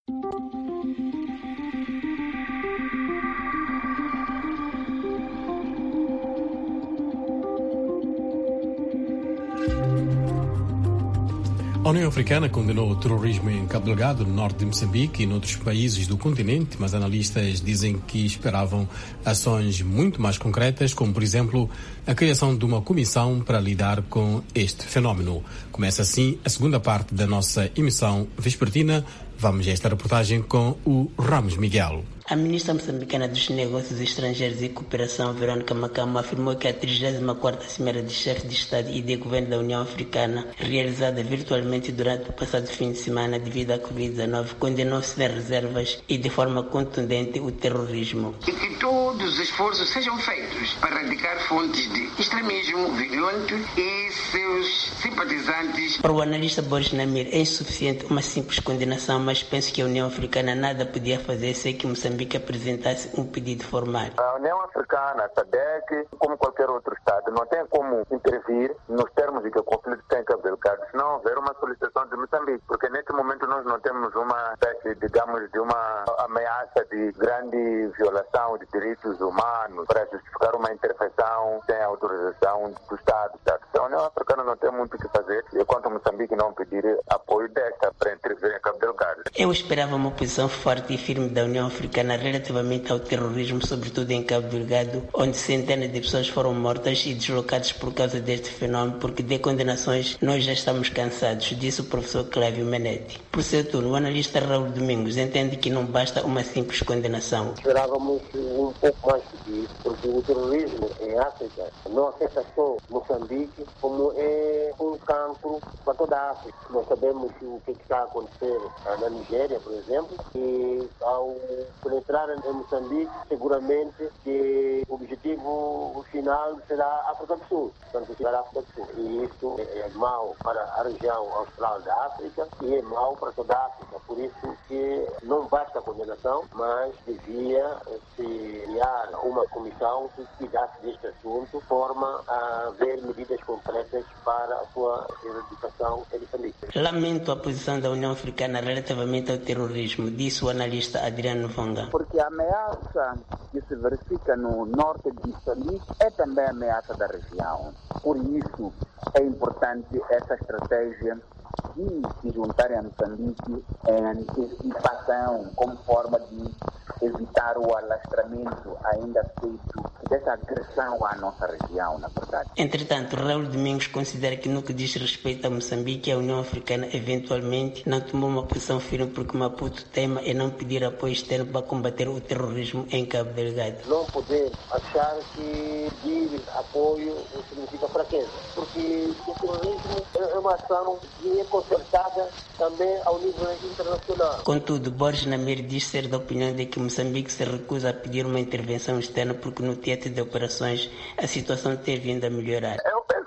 A União Africana condenou o terrorismo em Cabo Delgado, no norte de Moçambique e noutros países do continente, mas analistas dizem que esperavam ações muito mais concretas, como, por exemplo, a criação de uma comissão para lidar com este fenómeno. Começa assim a segunda parte da nossa emissão vespertina. Vamos a esta reportagem com o Ramos Miguel. A ministra moçambicana dos Negócios Estrangeiros e Cooperação, Verônica Macama, afirmou que a trigésima quarta Cimeira de Chefes de Estado e de Governo da União Africana, realizada virtualmente durante o passado fim de semana devido à covid dezenove, condenou sem reservas e de forma contundente o terrorismo. E que todos os esforços sejam feitos para erradicar fontes de extremismo violento e seus simpatizantes. Para o analista Boris Namir, é insuficiente uma simples condenação, mas penso que a União Africana nada podia fazer sem que Moçambique que apresentasse um pedido formal. A União Africana, a SADC, como qualquer outro Estado, não tem como intervir nos termos em que o conflito tem Cabo Delgado, se não houver uma solicitação de Moçambique, porque neste momento nós não temos uma espécie, digamos, de uma ameaça de grande violação de direitos humanos para justificar uma intervenção sem autorização do Estado. A União Africana não tem muito o que fazer, enquanto Moçambique não pedir apoio desta para intervir em Cabo Delgado. Eu esperava uma posição forte e firme da União Africana relativamente ao terrorismo, sobretudo em Cabo Delgado, onde centenas de pessoas foram mortas e deslocadas por causa deste fenómeno, porque de condenações nós já estamos cansados, disse o professor Clávio Menetti. Por seu turno, o analista Raul Domingos entende que não basta uma simples condenação. Esperávamos um pouco mais disso, porque o terrorismo em África não afeta só Moçambique, como é um cancro para toda a África. Nós sabemos o que está a acontecer na Nigéria, por exemplo, e ao entrar em Moçambique, seguramente que o objetivo final será a África do Sul, portanto, será a África do Sul. E isso é mau para a região austral da África e é mau para toda a África. Por isso que não basta a condenação, mas devia se criar uma comissão que cuidasse deste assunto, de forma a haver medidas concretas para a sua erradicação em Moçambique. Lamento a posição da União Africana relativamente ao terrorismo, disse o analista Adriano Vanga. Porque a ameaça que se verifica no norte de Moçambique é também ameaça da região. Por isso é importante essa estratégia de se juntarem a Moçambique em antecipação, como forma de evitar o alastramento ainda feito dessa agressão à nossa região, na verdade. Entretanto, Raul Domingos considera que no que diz respeito a Moçambique, a União Africana eventualmente não tomou uma posição firme porque Maputo tema é não pedir apoio externo para combater o terrorismo em Cabo Delgado. Não podemos achar que pedir apoio significa fraqueza, porque o terrorismo é uma ação que é concertada também ao nível internacional. Contudo, Borges Namir diz ser da opinião de que Moçambique se recusa a pedir uma intervenção externa porque no teatro de operações a situação tem vindo a melhorar. Eu penso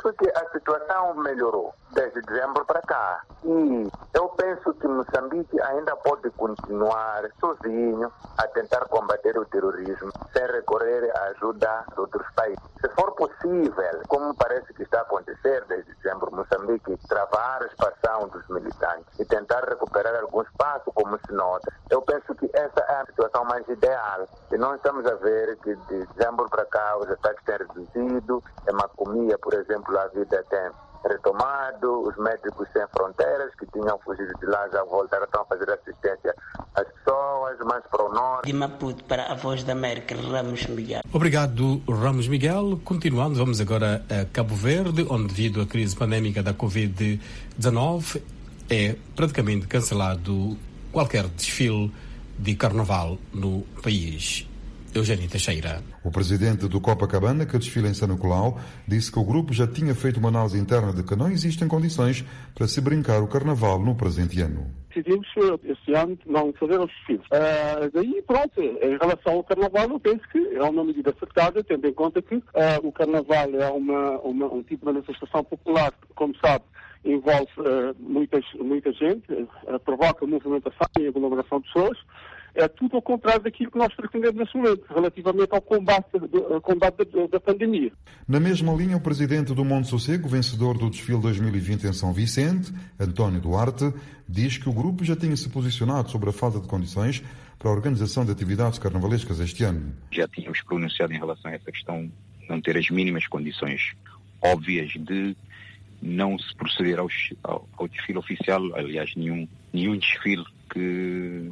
penso que a situação melhorou desde dezembro para cá. E eu penso que Moçambique ainda pode continuar sozinho a tentar combater o terrorismo sem recorrer à ajuda de outros países. Se for possível, como parece que está a acontecer desde dezembro, Moçambique travar a expansão dos militantes e tentar recuperar algum espaço, como se nota, eu penso que essa é a situação mais ideal. E nós estamos a ver que de dezembro para cá os ataques têm reduzido, a Macomia, por exemplo, a vida tem retomado, os médicos sem fronteiras que tinham fugido de lá já voltaram a fazer assistência às pessoas, mais para o norte. De Maputo para a Voz da América, Ramos Miguel. Obrigado, Ramos Miguel. Continuando, vamos agora a Cabo Verde, onde devido à crise pandémica da covid dezenove é praticamente cancelado qualquer desfile de carnaval no país. Eugênio Teixeira. O presidente do Copacabana, que desfila em São Nicolau, disse que o grupo já tinha feito uma análise interna de que não existem condições para se brincar o carnaval no presente ano. Decidimos este ano não fazer os desfiles. Uh, daí, pronto, em relação ao carnaval, eu penso que é uma medida acertada, tendo em conta que uh, o carnaval é uma, uma, um tipo de manifestação popular, como sabe, envolve uh, muitas, muita gente, uh, provoca movimentação e aglomeração de pessoas. É tudo ao contrário daquilo que nós pretendemos neste momento, relativamente ao combate, ao combate da, da pandemia. Na mesma linha, o presidente do Monte Sossego, vencedor do desfile dois mil e vinte em São Vicente, António Duarte, diz que o grupo já tinha se posicionado sobre a falta de condições para a organização de atividades carnavalescas este ano. Já tínhamos pronunciado em relação a essa questão, não ter as mínimas condições óbvias de não se proceder ao, ao, ao desfile oficial, aliás, nenhum, nenhum desfile que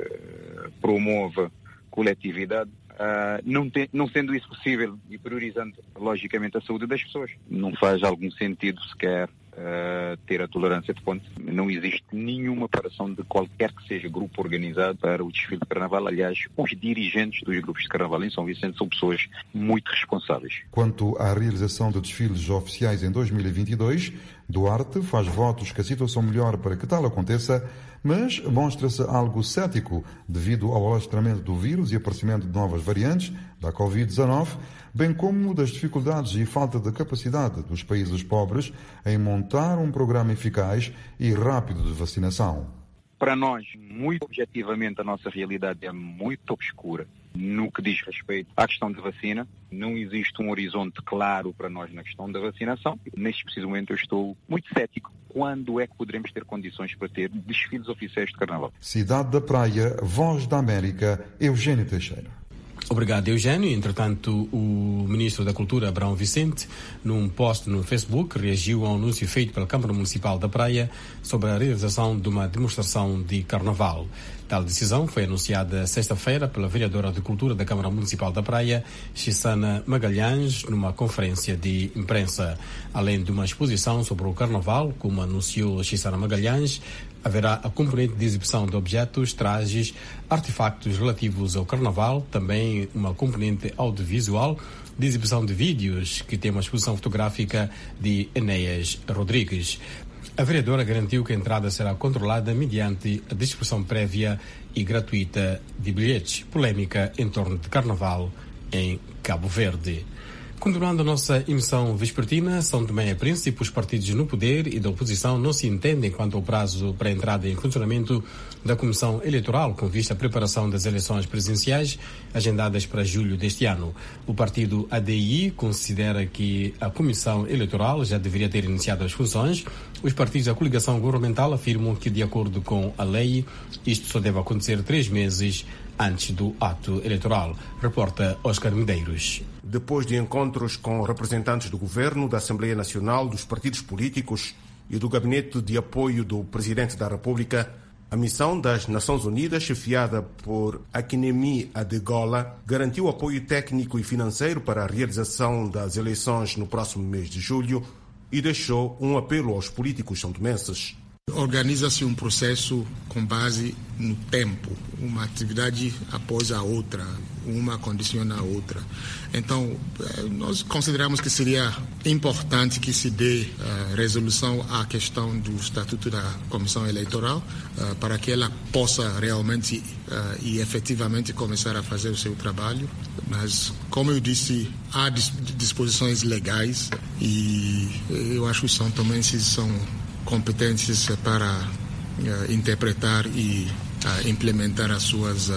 uh, promova coletividade, uh, não, te, não sendo isso possível e priorizando, logicamente, a saúde das pessoas. Não faz algum sentido sequer uh, ter a tolerância de ponte. Não existe nenhuma preparação de qualquer que seja grupo organizado para o desfile de carnaval. Aliás, os dirigentes dos grupos de carnaval em São Vicente são pessoas muito responsáveis. Quanto à realização de desfiles oficiais em dois mil e vinte e dois, Duarte faz votos que a situação melhore para que tal aconteça, mas mostra-se algo cético devido ao alastramento do vírus e aparecimento de novas variantes da covid dezenove, bem como das dificuldades e falta de capacidade dos países pobres em montar um programa eficaz e rápido de vacinação. Para nós, muito objetivamente, a nossa realidade é muito obscura no que diz respeito à questão de vacina. Não existe um horizonte claro para nós na questão da vacinação. Neste preciso momento eu estou muito cético. Quando é que poderemos ter condições para ter desfiles oficiais de carnaval? Cidade da Praia, Voz da América, Eugênio Teixeira. Obrigado, Eugênio. Entretanto, o Ministro da Cultura, Abrão Vicente, num post no Facebook, reagiu ao anúncio feito pela Câmara Municipal da Praia sobre a realização de uma demonstração de carnaval. Tal decisão foi anunciada sexta-feira pela vereadora de Cultura da Câmara Municipal da Praia, Chissana Magalhães, numa conferência de imprensa. Além de uma exposição sobre o carnaval, como anunciou Chissana Magalhães, haverá a componente de exibição de objetos, trajes, artefactos relativos ao carnaval, também uma componente audiovisual de exibição de vídeos, que tem uma exposição fotográfica de Enéas Rodrigues. A vereadora garantiu que a entrada será controlada mediante a distribuição prévia e gratuita de bilhetes. Polêmica em torno de carnaval em Cabo Verde. Continuando a nossa emissão vespertina, São Tomé e Príncipe, os partidos no poder e da oposição não se entendem quanto ao prazo para a entrada em funcionamento da Comissão Eleitoral, com vista à preparação das eleições presidenciais agendadas para julho deste ano. O partido A D I considera que a Comissão Eleitoral já deveria ter iniciado as funções. Os partidos da coligação governamental afirmam que, de acordo com a lei, isto só deve acontecer três meses antes do ato eleitoral. Reporta Oscar Medeiros. Depois de encontros com representantes do governo, da Assembleia Nacional, dos partidos políticos e do gabinete de apoio do Presidente da República, a missão das Nações Unidas, chefiada por Akinemi Adegola, garantiu apoio técnico e financeiro para a realização das eleições no próximo mês de julho e deixou um apelo aos políticos são-tomenses. Organiza-se um processo com base no tempo, uma atividade após a outra, uma condiciona a outra. Então, nós consideramos que seria importante que se dê uh, resolução à questão do Estatuto da Comissão Eleitoral, uh, para que ela possa realmente uh, e efetivamente começar a fazer o seu trabalho. Mas, como eu disse, há disposições legais e eu acho que os santomenses são competentes para uh, interpretar e uh, implementar as suas, uh,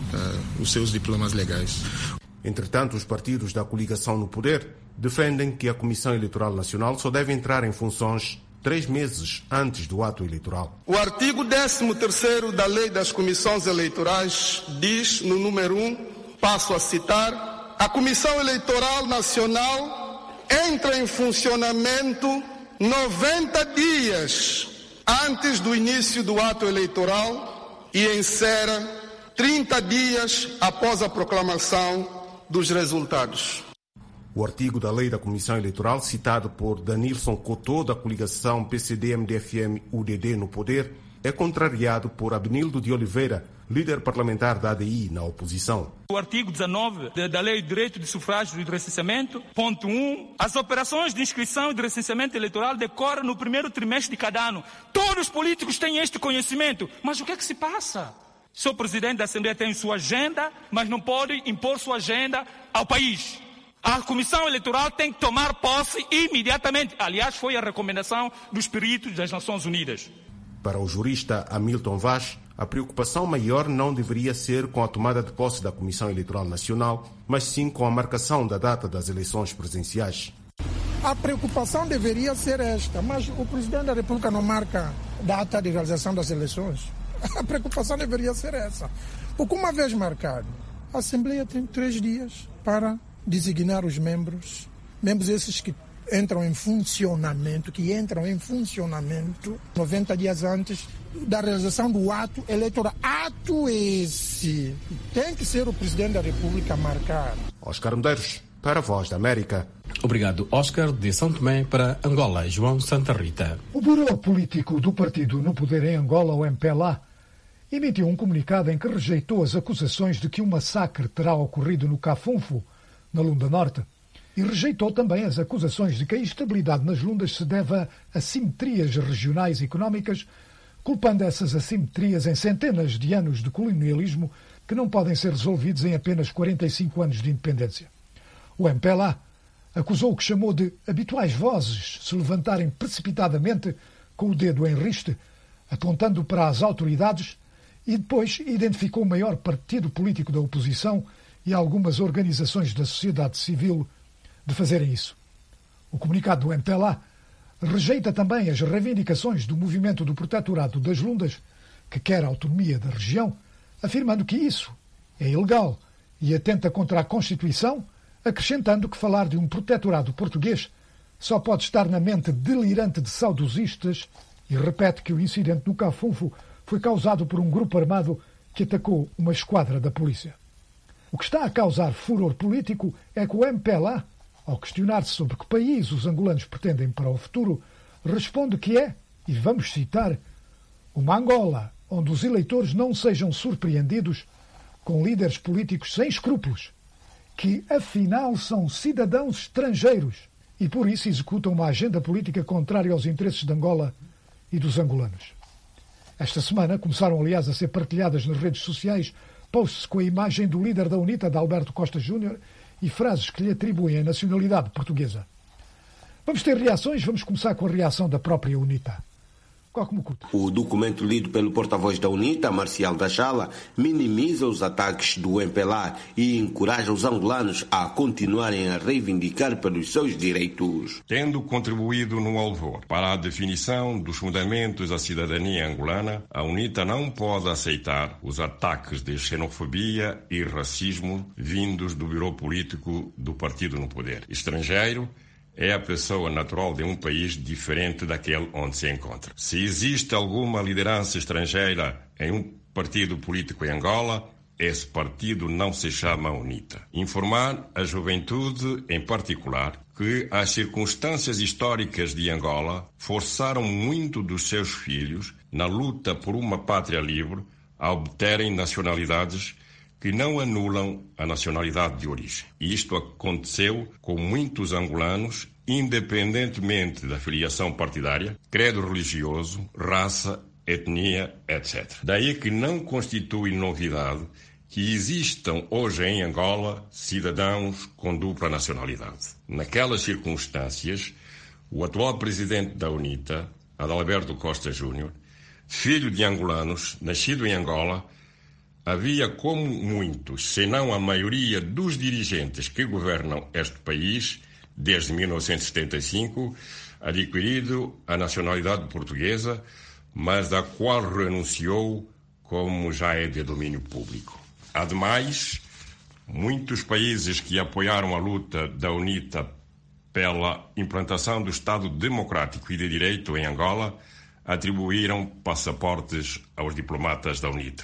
uh, os seus diplomas legais. Entretanto, os partidos da coligação no poder defendem que a Comissão Eleitoral Nacional só deve entrar em funções três meses antes do ato eleitoral. O artigo décimo terceiro da Lei das Comissões Eleitorais diz, no número um, passo a citar, a Comissão Eleitoral Nacional entra em funcionamento noventa dias antes do início do ato eleitoral e encerra trinta dias após a proclamação dos resultados. O artigo da lei da Comissão Eleitoral, citado por Danilson Cotô, da coligação P C D M D F M U D D no poder, é contrariado por Abnildo de Oliveira, líder parlamentar da A D I na oposição. O artigo dezenove da Lei de Direito de Sufrágio e de Recenseamento, ponto um, as operações de inscrição e de recenseamento eleitoral decorrem no primeiro trimestre de cada ano. Todos os políticos têm este conhecimento, mas o que é que se passa? O senhor presidente da Assembleia tem sua agenda, mas não pode impor sua agenda ao país. A Comissão Eleitoral tem que tomar posse imediatamente. Aliás, foi a recomendação dos peritos das Nações Unidas. Para o jurista Hamilton Vaz, a preocupação maior não deveria ser com a tomada de posse da Comissão Eleitoral Nacional, mas sim com a marcação da data das eleições presidenciais. A preocupação deveria ser esta, mas o Presidente da República não marca data de realização das eleições. A preocupação deveria ser essa. Porque uma vez marcado, a Assembleia tem três dias para designar os membros, membros esses que entram em funcionamento, que entram em funcionamento noventa dias antes da realização do ato eleitoral. Ato esse tem que ser o Presidente da República a marcar. Oscar Medeiros, para a Voz da América. Obrigado, Oscar, de São Tomé para Angola, João Santa Rita. O Bureau Político do Partido no Poder em Angola, o M P L A, emitiu um comunicado em que rejeitou as acusações de que um massacre terá ocorrido no Cafunfo, na Lunda Norte, e rejeitou também as acusações de que a instabilidade nas Lundas se deve a assimetrias regionais e económicas, culpando essas assimetrias em centenas de anos de colonialismo que não podem ser resolvidos em apenas quarenta e cinco anos de independência. O M P L A acusou o que chamou de habituais vozes se levantarem precipitadamente com o dedo em riste, apontando para as autoridades, e depois identificou o maior partido político da oposição e algumas organizações da sociedade civil de fazerem isso. O comunicado do M P L A rejeita também as reivindicações do movimento do Protetorado das Lundas, que quer a autonomia da região, afirmando que isso é ilegal e atenta contra a Constituição, acrescentando que falar de um protetorado português só pode estar na mente delirante de saudosistas, e repete que o incidente no Cafunfo foi causado por um grupo armado que atacou uma esquadra da polícia. O que está a causar furor político é que o M P L A, ao questionar-se sobre que país os angolanos pretendem para o futuro, responde que é, e vamos citar, uma Angola onde os eleitores não sejam surpreendidos com líderes políticos sem escrúpulos, que afinal são cidadãos estrangeiros e por isso executam uma agenda política contrária aos interesses de Angola e dos angolanos. Esta semana começaram, aliás, a ser partilhadas nas redes sociais posts com a imagem do líder da UNITA, de Alberto Costa Júnior, e frases que lhe atribuem a nacionalidade portuguesa. Vamos ter reações, vamos começar com a reação da própria UNITA. O documento lido pelo porta-voz da UNITA, Marcial da Chala, minimiza os ataques do M P L A e encoraja os angolanos a continuarem a reivindicar pelos seus direitos. Tendo contribuído no alvor para a definição dos fundamentos da cidadania angolana, a UNITA não pode aceitar os ataques de xenofobia e racismo vindos do Bureau Político do Partido no Poder. Estrangeiro é a pessoa natural de um país diferente daquele onde se encontra. Se existe alguma liderança estrangeira em um partido político em Angola, esse partido não se chama UNITA. Informar a juventude, em particular, que as circunstâncias históricas de Angola forçaram muito dos seus filhos, na luta por uma pátria livre, a obterem nacionalidades que não anulam a nacionalidade de origem. E isto aconteceu com muitos angolanos, independentemente da filiação partidária, credo religioso, raça, etnia, etcétera. Daí que não constitui novidade que existam hoje em Angola cidadãos com dupla nacionalidade. Naquelas circunstâncias, o atual presidente da UNITA, Adalberto Costa Júnior, filho de angolanos, nascido em Angola, havia como muitos, se não a maioria dos dirigentes que governam este país, desde mil novecentos e setenta e cinco, adquirido a nacionalidade portuguesa, mas da qual renunciou, como já é de domínio público. Ademais, muitos países que apoiaram a luta da UNITA pela implantação do Estado democrático e de direito em Angola atribuíram passaportes aos diplomatas da UNITA.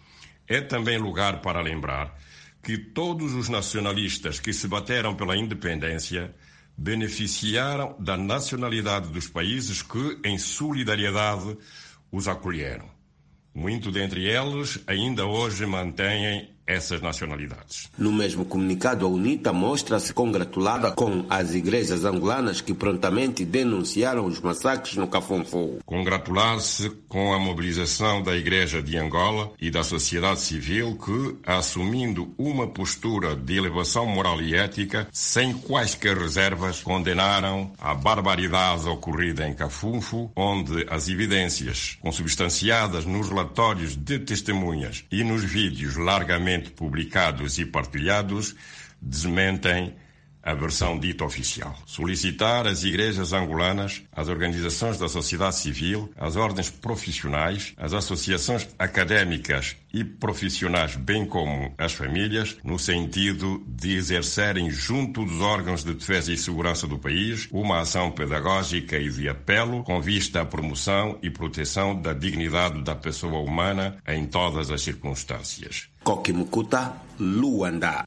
É também lugar para lembrar que todos os nacionalistas que se bateram pela independência beneficiaram da nacionalidade dos países que, em solidariedade, os acolheram. Muito dentre eles ainda hoje mantêm essas nacionalidades. No mesmo comunicado, a UNITA mostra-se congratulada com as igrejas angolanas que prontamente denunciaram os massacres no Cafunfu. Congratular-se com a mobilização da Igreja de Angola e da sociedade civil que, assumindo uma postura de elevação moral e ética, sem quaisquer reservas, condenaram a barbaridade ocorrida em Cafunfu, onde as evidências, consubstanciadas nos relatórios de testemunhas e nos vídeos largamente publicados e partilhados, desmentem a versão dita oficial. Solicitar às igrejas angolanas, às organizações da sociedade civil, às ordens profissionais, às associações académicas e profissionais, bem como as famílias, no sentido de exercerem junto dos órgãos de defesa e segurança do país uma ação pedagógica e de apelo com vista à promoção e proteção da dignidade da pessoa humana em todas as circunstâncias. Kokimukuta, Luanda.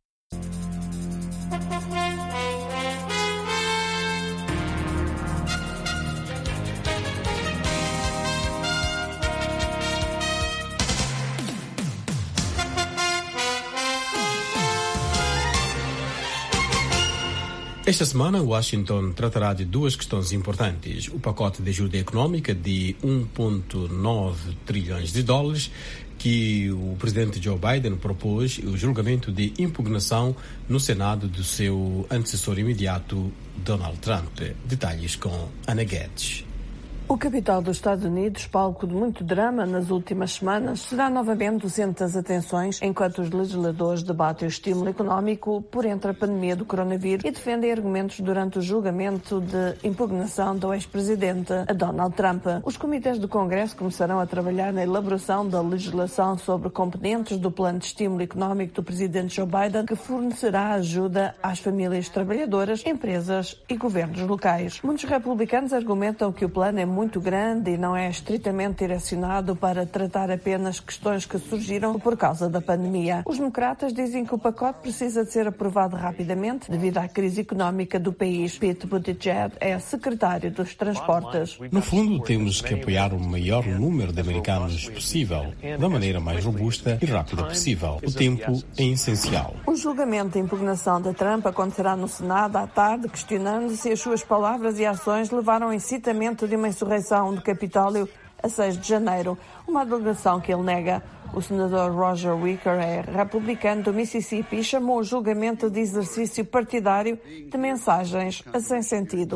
Esta semana, Washington tratará de duas questões importantes. O pacote de ajuda econômica de um vírgula nove trilhões de dólares que o presidente Joe Biden propôs e o julgamento de impugnação no Senado do seu antecessor imediato, Donald Trump. Detalhes com Ana Guedes. O capital dos Estados Unidos, palco de muito drama nas últimas semanas, será novamente o centro das atenções enquanto os legisladores debatem o estímulo económico por entre a pandemia do coronavírus e defendem argumentos durante o julgamento de impugnação do ex-presidente Donald Trump. Os comitês do Congresso começarão a trabalhar na elaboração da legislação sobre componentes do plano de estímulo económico do presidente Joe Biden, que fornecerá ajuda às famílias trabalhadoras, empresas e governos locais. Muitos republicanos argumentam que o plano é muito grande e não é estritamente direcionado para tratar apenas questões que surgiram por causa da pandemia. Os democratas dizem que o pacote precisa de ser aprovado rapidamente devido à crise económica do país. Pete Buttigieg é secretário dos Transportes. No fundo, temos que apoiar o maior número de americanos possível, da maneira mais robusta e rápida possível. O tempo é essencial. O julgamento de impugnação de Trump acontecerá no Senado à tarde, questionando se as suas palavras e ações levaram ao incitamento de uma insurreição do Capitólio a seis de janeiro, uma alegação que ele nega. O senador Roger Wicker é republicano do Mississippi e chamou o julgamento de exercício partidário de mensagens a sem sentido.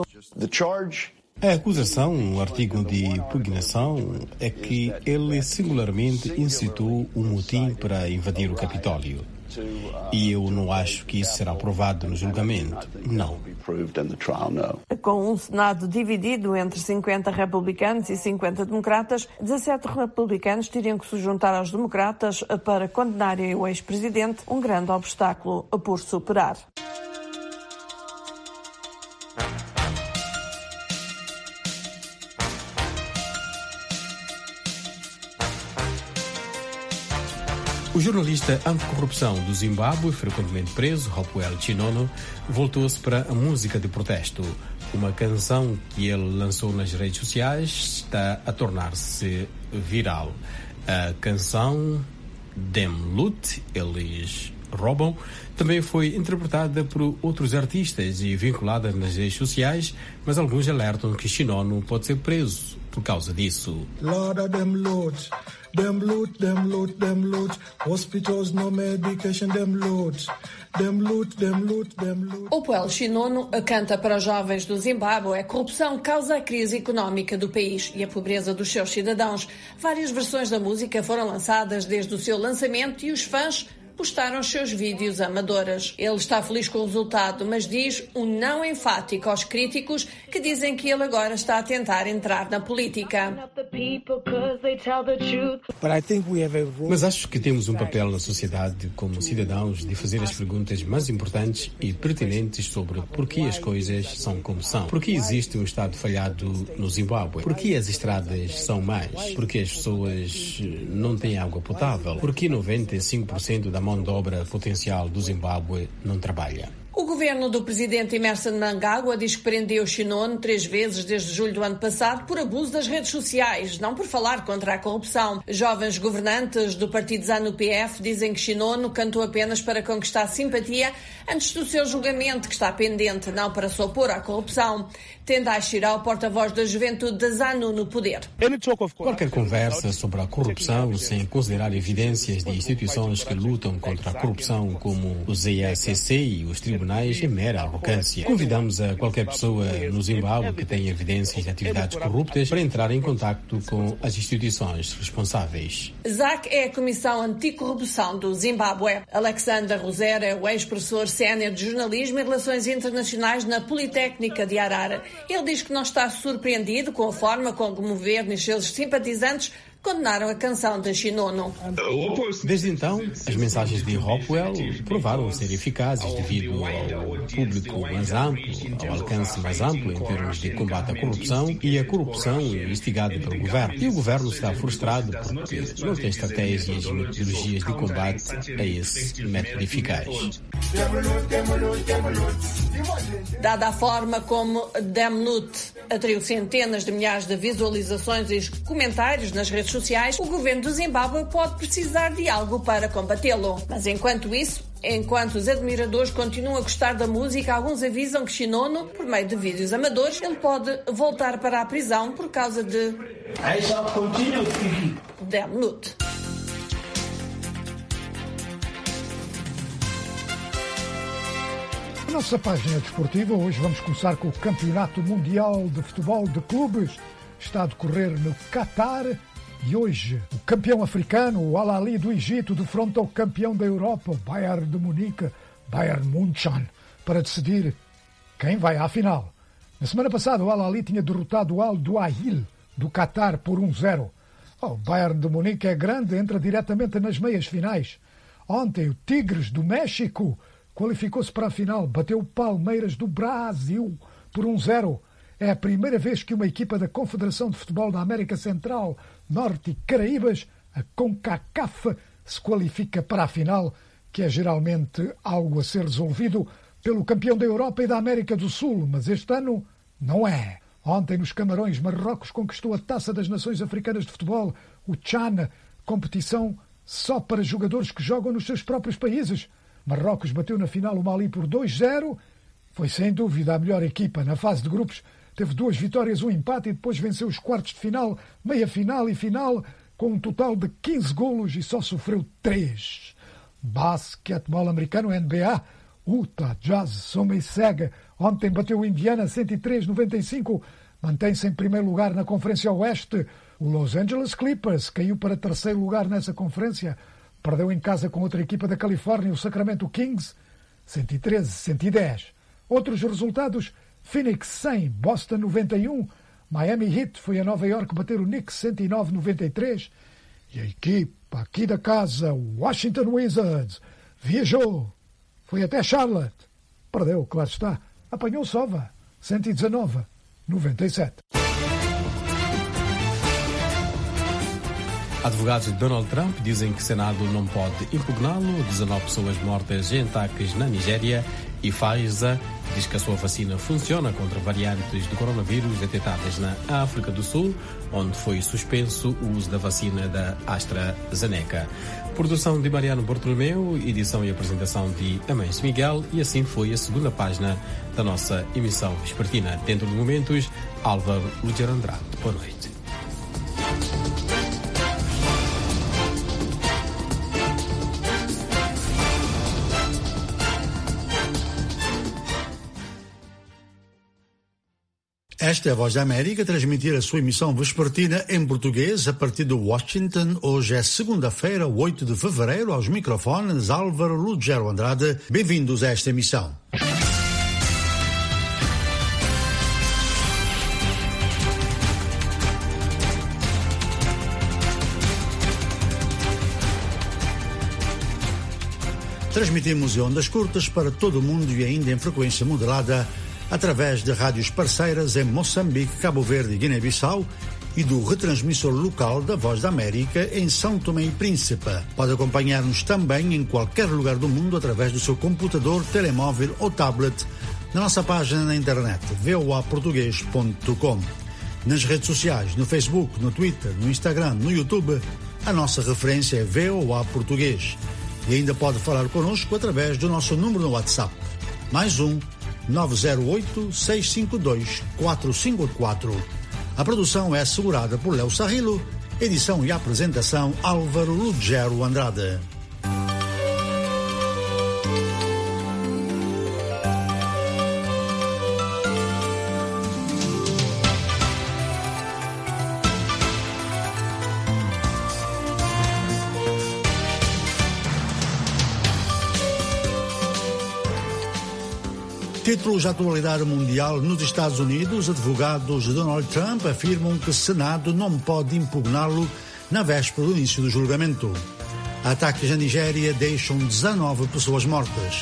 A acusação, um artigo de impugnação, é que ele singularmente incitou um motim para invadir o Capitólio. E eu não acho que isso será aprovado no julgamento. Não. Com um Senado dividido entre cinquenta republicanos e cinquenta democratas, dezassete republicanos teriam que se juntar aos democratas para condenarem o ex-presidente, um grande obstáculo por superar. O jornalista anticorrupção do Zimbábue, frequentemente preso, Hopewell Chinono, voltou-se para a música de protesto. Uma canção que ele lançou nas redes sociais está a tornar-se viral. A canção Dem Loot, eles roubam, também foi interpretada por outros artistas e vinculada nas redes sociais, mas alguns alertam que Chinono pode ser preso por causa disso. Lord, them loot, them loot, them loot, them loot. Hospitals, no medication, them loot. Them loot, them loot, them loot. Hopewell Chinono canta para os jovens do Zimbábue: a corrupção causa a crise económica do país e a pobreza dos seus cidadãos. Várias versões da música foram lançadas desde o seu lançamento e os fãs postaram os seus vídeos amadores. Ele está feliz com o resultado, mas diz um não enfático aos críticos que dizem que ele agora está a tentar entrar na política. Mas acho que temos um papel na sociedade como cidadãos de fazer as perguntas mais importantes e pertinentes sobre por que as coisas são como são. Por que existe um Estado falhado no Zimbábue? Por que as estradas são más? Por que as pessoas não têm água potável? Por que noventa e cinco por cento da mão de obra potencial do Zimbábue não trabalha? O governo do presidente Emmerson Mnangagwa diz que prendeu Chinono três vezes desde julho do ano passado por abuso das redes sociais, não por falar contra a corrupção. Jovens governantes do partido ZANU-P F dizem que Chinono cantou apenas para conquistar simpatia antes do seu julgamento, que está pendente, não para se opor à corrupção. Tendai Shirao, porta-voz da juventude da ZANU no poder. Qualquer conversa sobre a corrupção sem considerar evidências de instituições que lutam contra a corrupção, como o Z A C C e os tribunais, é mera arrogância. Convidamos a qualquer pessoa no Zimbábue que tenha evidências de atividades corruptas para entrar em contacto com as instituições responsáveis. Z A C é a Comissão Anticorrupção do Zimbábue. Alexander Rosera é o ex-professor sénior de jornalismo e relações internacionais na Politécnica de Harare. Ele diz que não está surpreendido com a forma como o governo e seus simpatizantes condenaram a canção de Chinono. Desde então, as mensagens de Hopewell provaram ser eficazes devido ao público mais amplo, ao alcance mais amplo em termos de combate à corrupção e à corrupção instigada pelo governo. E o governo está frustrado porque não tem estratégias e metodologias de combate a esse método eficaz. Dada a forma como Dem Loot atraiu centenas de milhares de visualizações e comentários nas redes sociais, o governo do Zimbábue pode precisar de algo para combatê-lo. Mas enquanto isso, enquanto os admiradores continuam a gostar da música, alguns avisam que Chinono, por meio de vídeos amadores, ele pode voltar para a prisão por causa de Dem Loot. Na nossa página desportiva, hoje vamos começar com o Campeonato Mundial de Futebol de Clubes. Está a decorrer no Catar e hoje o campeão africano, o Al Ahly do Egito, defronta o campeão da Europa, o Bayern de Munique, Bayern München, para decidir quem vai à final. Na semana passada, o Al Ahly tinha derrotado o Al Duhail do Catar por um zero. Oh, o Bayern de Munique é grande, entra diretamente nas meias finais. Ontem, o Tigres do México qualificou-se para a final, bateu o Palmeiras do Brasil por um zero. É a primeira vez que uma equipa da Confederação de Futebol da América Central, Norte e Caraíbas, a CONCACAF, se qualifica para a final, que é geralmente algo a ser resolvido pelo campeão da Europa e da América do Sul, mas este ano não é. Ontem, nos Camarões, Marrocos conquistou a Taça das Nações Africanas de Futebol, o CHAN, competição só para jogadores que jogam nos seus próprios países. Marrocos bateu na final o Mali por dois zero. Foi sem dúvida a melhor equipa. Na fase de grupos teve duas vitórias, um empate e depois venceu os quartos de final, meia final e final com um total de quinze golos e só sofreu três. Basquetebol americano, N B A, Utah Jazz soma e segue. Ontem bateu o Indiana cento e três a noventa e cinco. Mantém-se em primeiro lugar na Conferência Oeste. O Los Angeles Clippers caiu para terceiro lugar nessa conferência. Perdeu em casa com outra equipa da Califórnia, o Sacramento Kings, cento e treze a cento e dez. Outros resultados: Phoenix cem, Boston noventa e um, Miami Heat foi a Nova York bater o Knicks cento e nove a noventa e três. E a equipa aqui da casa, o Washington Wizards, viajou, foi até Charlotte, perdeu, claro está, apanhou Sova, cento e dezanove a noventa e sete. Advogados de Donald Trump dizem que o Senado não pode impugná-lo. dezenove pessoas mortas em ataques na Nigéria. E Pfizer diz que a sua vacina funciona contra variantes do coronavírus detectadas na África do Sul, onde foi suspenso o uso da vacina da AstraZeneca. Produção de Mariano Bartolomeu, edição e apresentação de Amâncio Miguel, e assim foi a segunda página da nossa emissão vespertina. Dentro de momentos, Álvaro Lúger Andrade. Boa noite. Esta é a Voz da América, transmitir a sua emissão vespertina em português a partir de Washington. Hoje é segunda-feira, oito de fevereiro, aos microfones Álvaro Lugero Andrade. Bem-vindos a esta emissão. Transmitimos em ondas curtas para todo o mundo e ainda em frequência moderada através de rádios parceiras em Moçambique, Cabo Verde e Guiné-Bissau e do retransmissor local da Voz da América em São Tomé e Príncipe. Pode acompanhar-nos também em qualquer lugar do mundo através do seu computador, telemóvel ou tablet na nossa página na internet v o a português ponto com. Nas redes sociais, no Facebook, no Twitter, no Instagram, no YouTube, a nossa referência é V O A Português. E ainda pode falar connosco através do nosso número no WhatsApp. Mais um nove zero oito, seis cinco dois, quatro cinco quatro. A produção é assegurada por Léo Sarrilo, edição e apresentação Álvaro Lugero Andrade. Títulos de atualidade mundial nos Estados Unidos. Advogados de Donald Trump afirmam que o Senado não pode impugná-lo na véspera do início do julgamento. Ataques na Nigéria deixam dezenove pessoas mortas.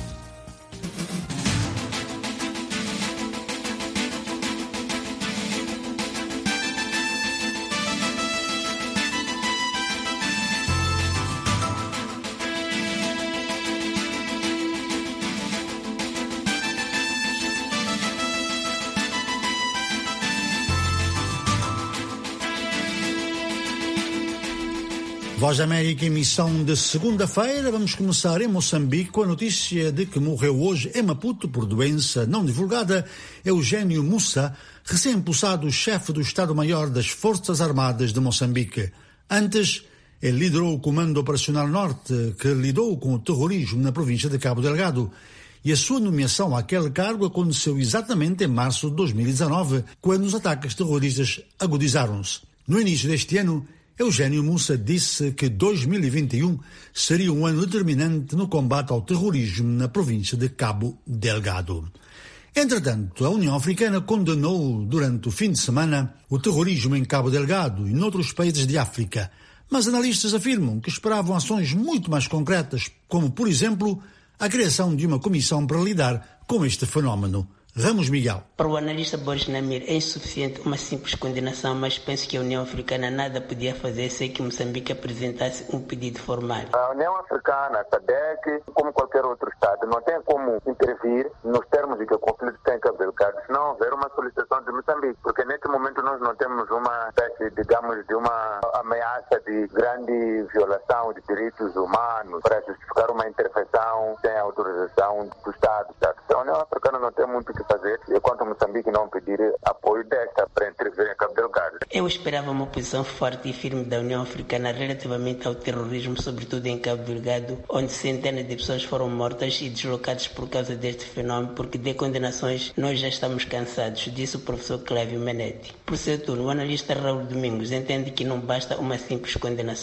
Voz da América, emissão de segunda-feira. Vamos começar em Moçambique com a notícia de que morreu hoje em Maputo por doença não divulgada Eugênio Mussa, recém-empossado chefe do Estado-Maior das Forças Armadas de Moçambique. Antes, ele liderou o Comando Operacional Norte, que lidou com o terrorismo na província de Cabo Delgado. E a sua nomeação àquele cargo aconteceu exatamente em março de dois mil e dezanove, quando os ataques terroristas agudizaram-se. No início deste ano, Eugênio Mussa disse que dois mil e vinte e um seria um ano determinante no combate ao terrorismo na província de Cabo Delgado. Entretanto, a União Africana condenou durante o fim de semana o terrorismo em Cabo Delgado e noutros países de África, mas analistas afirmam que esperavam ações muito mais concretas, como, por exemplo, a criação de uma comissão para lidar com este fenómeno. Ramos Miguel. Para o analista Boris Namir, é insuficiente uma simples condenação, mas penso que a União Africana nada podia fazer sem que Moçambique apresentasse um pedido formal. A União Africana, a SADC, como qualquer outro Estado, não tem como intervir nos termos de que o conflito tem que haver, se não houver uma solicitação de Moçambique, porque neste momento nós não temos uma espécie, digamos, de uma ameaça de grande violação de direitos humanos para justificar uma intervenção sem autorização do Estado. Então, a União Africana não tem muito o que fazer enquanto Moçambique não pedir apoio desta para intervir em Cabo Delgado. Eu esperava uma posição forte e firme da União Africana relativamente ao terrorismo, sobretudo em Cabo Delgado, onde centenas de pessoas foram mortas e deslocadas por causa deste fenómeno, porque de condenações nós já estamos cansados, disse o professor Clávio Menetti. Por seu turno, o analista Raul Domingos entende que não basta uma simples condenação.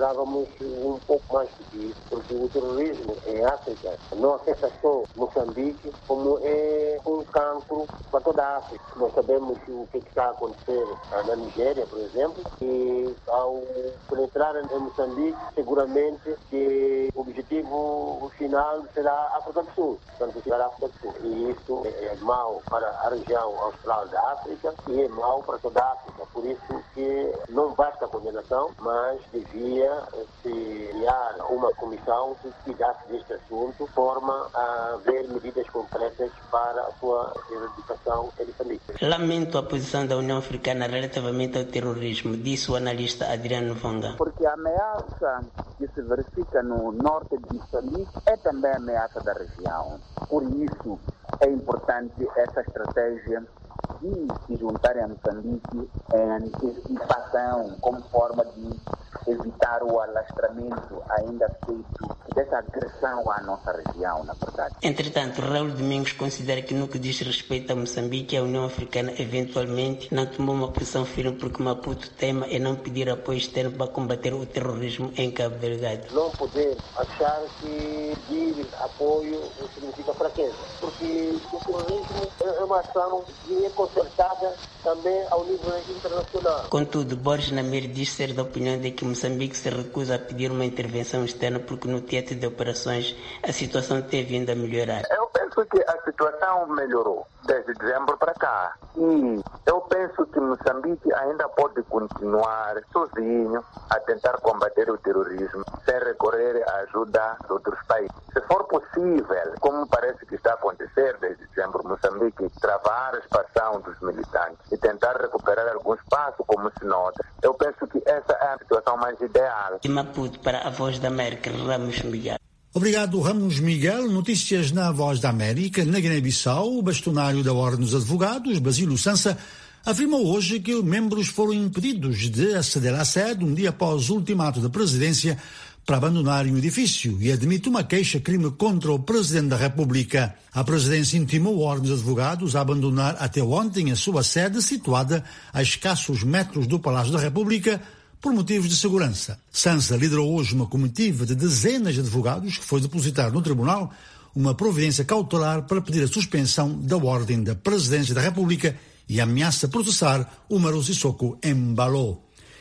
esperávamos um pouco mais do isso, porque o terrorismo em África não afeta só Moçambique, como é um cancro para toda a África. Nós sabemos o que está a acontecer na Nigéria, por exemplo, e ao penetrar em Moçambique, seguramente que o objetivo final será a África do Sul, portanto, será a África do Sul. E isso é mau para a região austral da África e é mau para toda a África. Por isso que não basta a condenação, mas devia se criar uma comissão que cuidasse deste assunto, de forma a haver medidas concretas para a sua erradicação em Moçambique. Lamento a posição da União Africana relativamente ao terrorismo, disse o analista Adriano Vanga. Porque a ameaça que se verifica no norte de Moçambique é também a ameaça da região. Por isso é importante essa estratégia de se juntarem a Moçambique em antecipação, como forma de evitar o alastramento ainda feito dessa agressão à nossa região, na verdade. Entretanto, Raul Domingos considera que no que diz respeito a Moçambique, a União Africana eventualmente não tomou uma posição firme porque Maputo tema é não pedir apoio externo para combater o terrorismo em Cabo Delgado. Não podemos achar que pedir apoio significa fraqueza, porque o terrorismo é uma ação que é concertada também ao nível internacional. Contudo, Borges Namir diz ser da opinião de que Moçambique se recusa a pedir uma intervenção externa porque no teatro de operações a situação tem vindo a melhorar. Eu penso que a situação melhorou desde dezembro para cá. E eu penso que Moçambique ainda pode continuar sozinho a tentar combater o terrorismo sem recorrer à ajuda de outros países. Se for possível, como parece que está a acontecer desde dezembro, Moçambique travar a expansão dos militantes e tentar recuperar algum espaço, como se nota, eu penso que essa é a situação mais ideal. De Maputo para a Voz da América, Ramos Miguel. Obrigado, Ramos Miguel. Notícias na Voz da América. Na Guiné-Bissau, o bastonário da Ordem dos Advogados, Basílio Sansa, afirmou hoje que os membros foram impedidos de aceder à sede um dia após o ultimato da presidência para abandonarem o edifício e admite uma queixa-crime contra o Presidente da República. A presidência intimou a Ordem dos Advogados a abandonar até ontem a sua sede, situada a escassos metros do Palácio da República, por motivos de segurança. Sansa liderou hoje uma comitiva de dezenas de advogados que foi depositar no tribunal uma providência cautelar para pedir a suspensão da ordem da Presidência da República e ameaça processar Umaru Sissoko Embalo.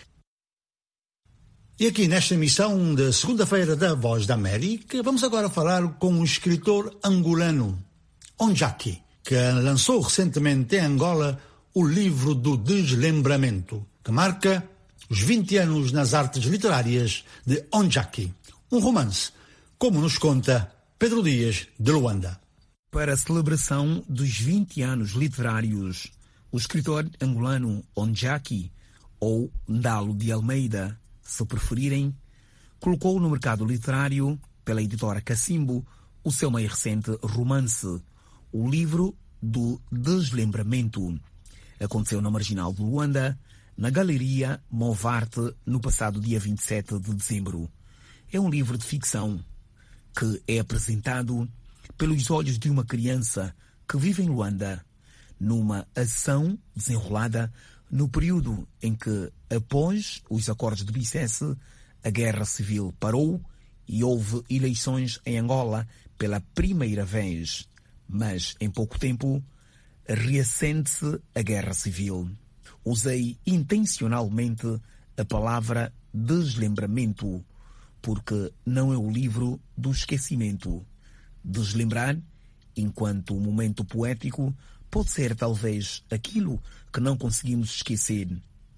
E aqui nesta emissão de segunda-feira da Voz da América, vamos agora falar com o escritor angolano Onjaki, que lançou recentemente em Angola o livro do Deslembramento, que marca os vinte anos nas artes literárias de Onjaki, um romance, como nos conta Pedro Dias, de Luanda. Para a celebração dos vinte anos literários, o escritor angolano Onjaki, ou Ndalo de Almeida, se preferirem, colocou no mercado literário, pela editora Cacimbo, o seu mais recente romance, o livro do Deslembramento. Aconteceu na Marginal de Luanda, na Galeria Movarte, no passado dia vinte e sete de dezembro. É um livro de ficção que é apresentado pelos olhos de uma criança que vive em Luanda, numa ação desenrolada no período em que, após os acordos de Bicesse, a guerra civil parou e houve eleições em Angola pela primeira vez. Mas, em pouco tempo, reacende-se a guerra civil. Usei intencionalmente a palavra deslembramento, porque não é o livro do esquecimento. Deslembrar, enquanto momento poético, pode ser talvez aquilo que não conseguimos esquecer,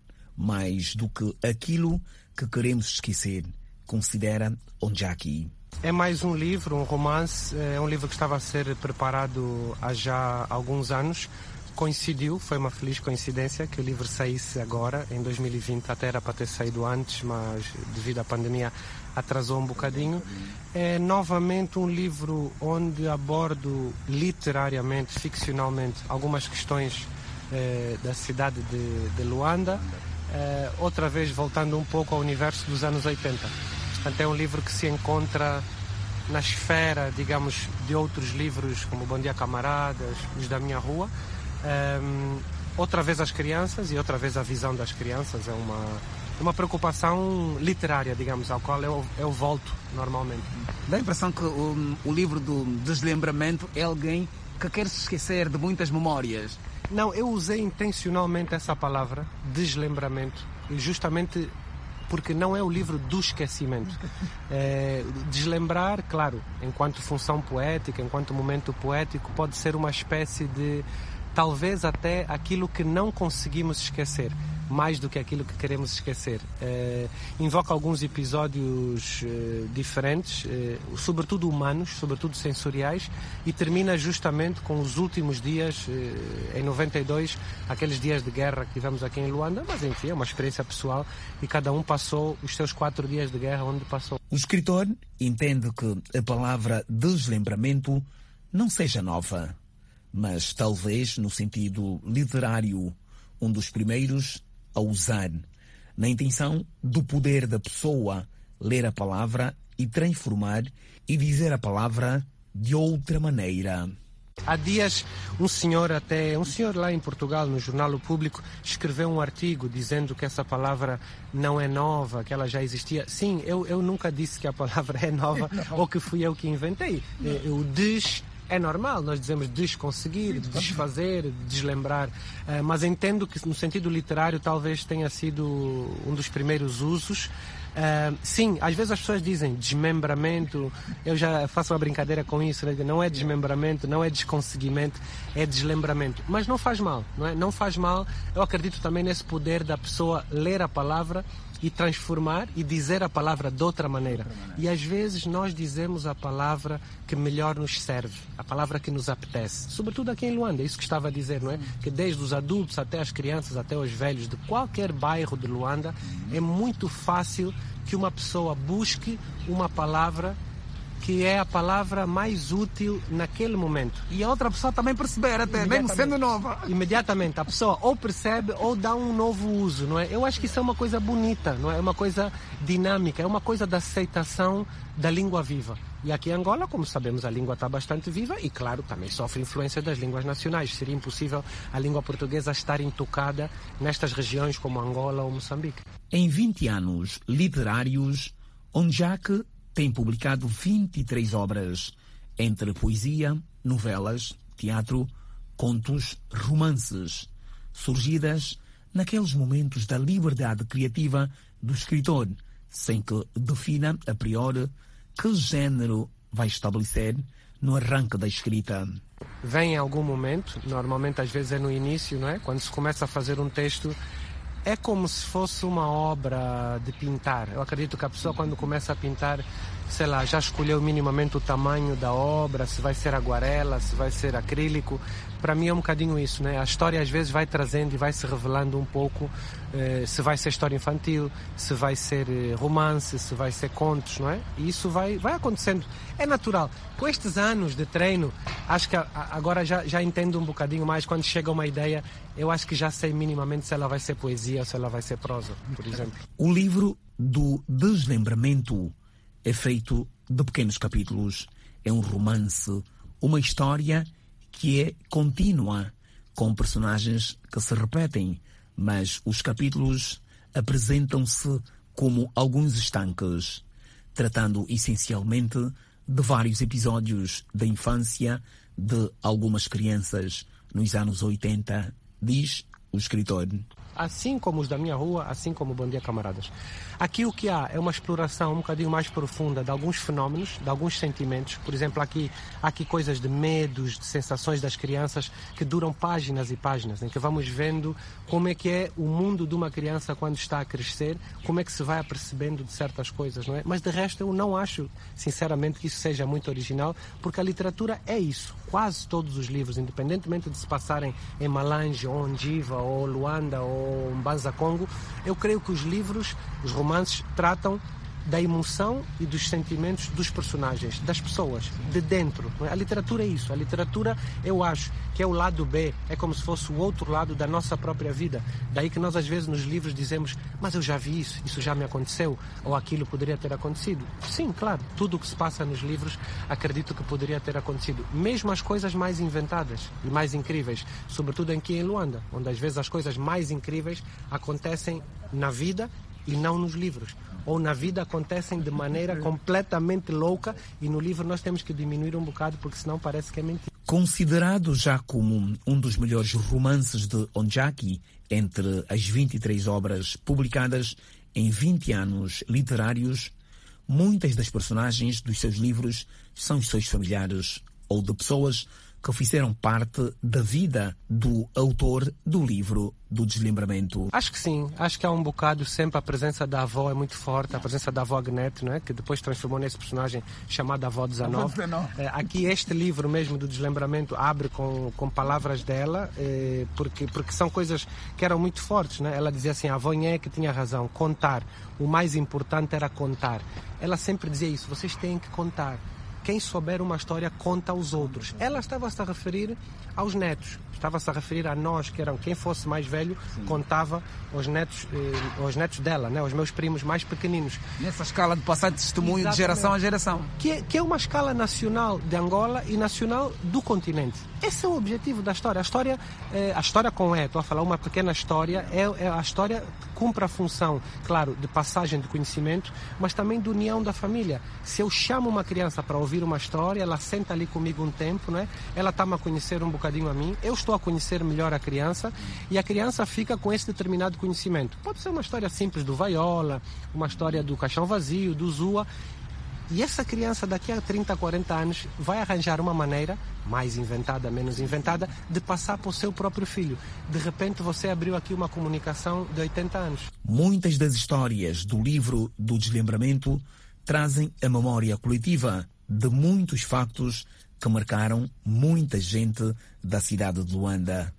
mais do que aquilo que queremos esquecer, considera Onjaki. É mais um livro, um romance, é um livro que estava a ser preparado há já alguns anos. Coincidiu, foi uma feliz coincidência que o livro saísse agora, em dois mil e vinte, até era para ter saído antes, mas devido à pandemia atrasou um bocadinho. É novamente um livro onde abordo literariamente, ficcionalmente, algumas questões eh, da cidade de, de Luanda, eh, outra vez voltando um pouco ao universo dos anos oitenta. Portanto, é um livro que se encontra na esfera, digamos, de outros livros como Bom Dia Camaradas, Os da Minha Rua. Um, outra vez as crianças e outra vez a visão das crianças. É uma, uma preocupação literária, digamos, ao qual eu, eu volto normalmente. Dá a impressão que o, o livro do Deslumbramento é alguém que quer se esquecer de muitas memórias. Não, eu usei intencionalmente essa palavra, deslumbramento, justamente porque não é o livro do esquecimento. É, deslembrar, claro, enquanto função poética, enquanto momento poético, pode ser uma espécie de, talvez até aquilo que não conseguimos esquecer, mais do que aquilo que queremos esquecer. É, invoca alguns episódios é, diferentes, é, sobretudo humanos, sobretudo sensoriais, e termina justamente com os últimos dias, é, em noventa e dois, aqueles dias de guerra que tivemos aqui em Luanda, mas enfim, é uma experiência pessoal e cada um passou os seus quatro dias de guerra onde passou. O escritor entende que a palavra deslumbramento não seja nova, mas talvez no sentido literário, um dos primeiros a usar, na intenção do poder da pessoa ler a palavra e transformar e dizer a palavra de outra maneira. Há dias, um senhor até, um senhor lá em Portugal, no Jornal O Público, escreveu um artigo dizendo que essa palavra não é nova, que ela já existia. Sim, eu, eu nunca disse que a palavra é nova ou que fui eu que inventei. O des é normal, nós dizemos desconseguir, desfazer, deslembrar, uh, mas entendo que no sentido literário talvez tenha sido um dos primeiros usos. Uh, sim, às vezes as pessoas dizem desmembramento, eu já faço uma brincadeira com isso, né? Não é desmembramento, não é desconseguimento, é deslembramento, mas não faz mal, não é? Não faz mal. Eu acredito também nesse poder da pessoa ler a palavra e transformar e dizer a palavra de outra maneira. E às vezes nós dizemos a palavra que melhor nos serve, a palavra que nos apetece. Sobretudo aqui em Luanda, é isso que estava a dizer, não é? Que desde os adultos até as crianças, até os velhos, de qualquer bairro de Luanda, é muito fácil que uma pessoa busque uma palavra que é a palavra mais útil naquele momento. E a outra pessoa também perceber, até, mesmo sendo nova. Imediatamente, a pessoa ou percebe ou dá um novo uso, não é? Eu acho que isso é uma coisa bonita, não é? É uma coisa dinâmica, é uma coisa da aceitação da língua viva. E aqui em Angola, como sabemos, a língua está bastante viva e, claro, também sofre influência das línguas nacionais. Seria impossível a língua portuguesa estar intocada nestas regiões como Angola ou Moçambique. Em vinte anos literários, Ondjak tem publicado vinte e três obras, entre poesia, novelas, teatro, contos, romances, surgidas naqueles momentos da liberdade criativa do escritor, sem que defina a priori que género vai estabelecer no arranque da escrita. Vem em algum momento, normalmente às vezes é no início, não é? Quando se começa a fazer um texto, é como se fosse uma obra de pintar. Eu acredito que a pessoa, quando começa a pintar, sei lá, já escolheu minimamente o tamanho da obra, se vai ser aguarela, se vai ser acrílico. Para mim é um bocadinho isso, né? A história às vezes vai trazendo e vai se revelando um pouco eh, se vai ser história infantil, se vai ser eh, romance, se vai ser contos, não é? E isso vai, vai acontecendo. É natural. Com estes anos de treino, acho que a, a, agora já, já entendo um bocadinho mais. Quando chega uma ideia, eu acho que já sei minimamente se ela vai ser poesia ou se ela vai ser prosa, por exemplo. O livro do Deslumbramento é feito de pequenos capítulos. É um romance, uma história que é contínua, com personagens que se repetem, mas os capítulos apresentam-se como alguns estanques, tratando essencialmente de vários episódios da infância de algumas crianças nos anos oitenta, diz o escritor. Assim como os da minha rua, assim como o Bom Dia Camaradas. Aqui o que há é uma exploração um bocadinho mais profunda de alguns fenómenos, de alguns sentimentos. Por exemplo, aqui, há aqui coisas de medos, de sensações das crianças que duram páginas e páginas, em que vamos vendo como é que é o mundo de uma criança quando está a crescer, como é que se vai apercebendo de certas coisas, não é? Mas de resto eu não acho, sinceramente, que isso seja muito original, porque a literatura é isso. Quase todos os livros, independentemente de se passarem em Malange, ou Ondiva, ou Luanda, ou Mbanza Congo, eu creio que os livros, os romances, tratam da emoção e dos sentimentos dos personagens, das pessoas, de dentro. A literatura é isso. A literatura, eu acho, que é o lado B, é como se fosse o outro lado da nossa própria vida. Daí que nós às vezes nos livros dizemos, mas eu já vi isso, isso já me aconteceu, ou aquilo poderia ter acontecido. Sim, claro, tudo o que se passa nos livros acredito que poderia ter acontecido. Mesmo as coisas mais inventadas e mais incríveis, sobretudo aqui em Luanda, onde às vezes as coisas mais incríveis acontecem na vida e não nos livros. Ou na vida acontecem de maneira completamente louca e no livro nós temos que diminuir um bocado porque senão parece que é mentira. Considerado já como um dos melhores romances de Onjaki, entre as vinte e três obras publicadas em vinte anos literários, muitas das personagens dos seus livros são os seus familiares ou de pessoas que fizeram parte da vida do autor do livro do Deslumbramento. Acho que sim, acho que há um bocado sempre a presença da avó é muito forte, a presença da avó Agnete, não é? Que depois transformou nesse personagem chamado Avó dezenove. É, aqui este livro mesmo do Deslumbramento abre com, com palavras dela, é, porque, porque são coisas que eram muito fortes, não é? Ela dizia assim, a avó é que tinha razão, contar, o mais importante era contar. Ela sempre dizia isso, vocês têm que contar. Quem souber uma história conta aos outros. Ela estava-se a referir aos netos, estava-se a referir a nós, que eram quem fosse mais velho, sim, contava aos netos, eh, aos netos dela, né, aos meus primos mais pequeninos. Nessa escala de passar de testemunho, exatamente, de geração a geração. Que é, que é uma escala nacional de Angola e nacional do continente. Esse é o objetivo da história. A história, eh, a história com E, estou a falar uma pequena história, é, é a história que cumpre a função, claro, de passagem de conhecimento, mas também de união da família. Se eu chamo uma criança para ouvir uma história, ela senta ali comigo um tempo, né? Ela está-me a conhecer um bocadinho a mim, eu estou a conhecer melhor a criança e a criança fica com esse determinado conhecimento. Pode ser uma história simples do Vaiola, uma história do Caixão Vazio, do Zua, e essa criança daqui a trinta, quarenta anos vai arranjar uma maneira, mais inventada, menos inventada, de passar para o seu próprio filho. De repente você abriu aqui uma comunicação de oitenta anos. Muitas das histórias do livro do Deslumbramento trazem a memória coletiva de muitos factos que marcaram muita gente da cidade de Luanda.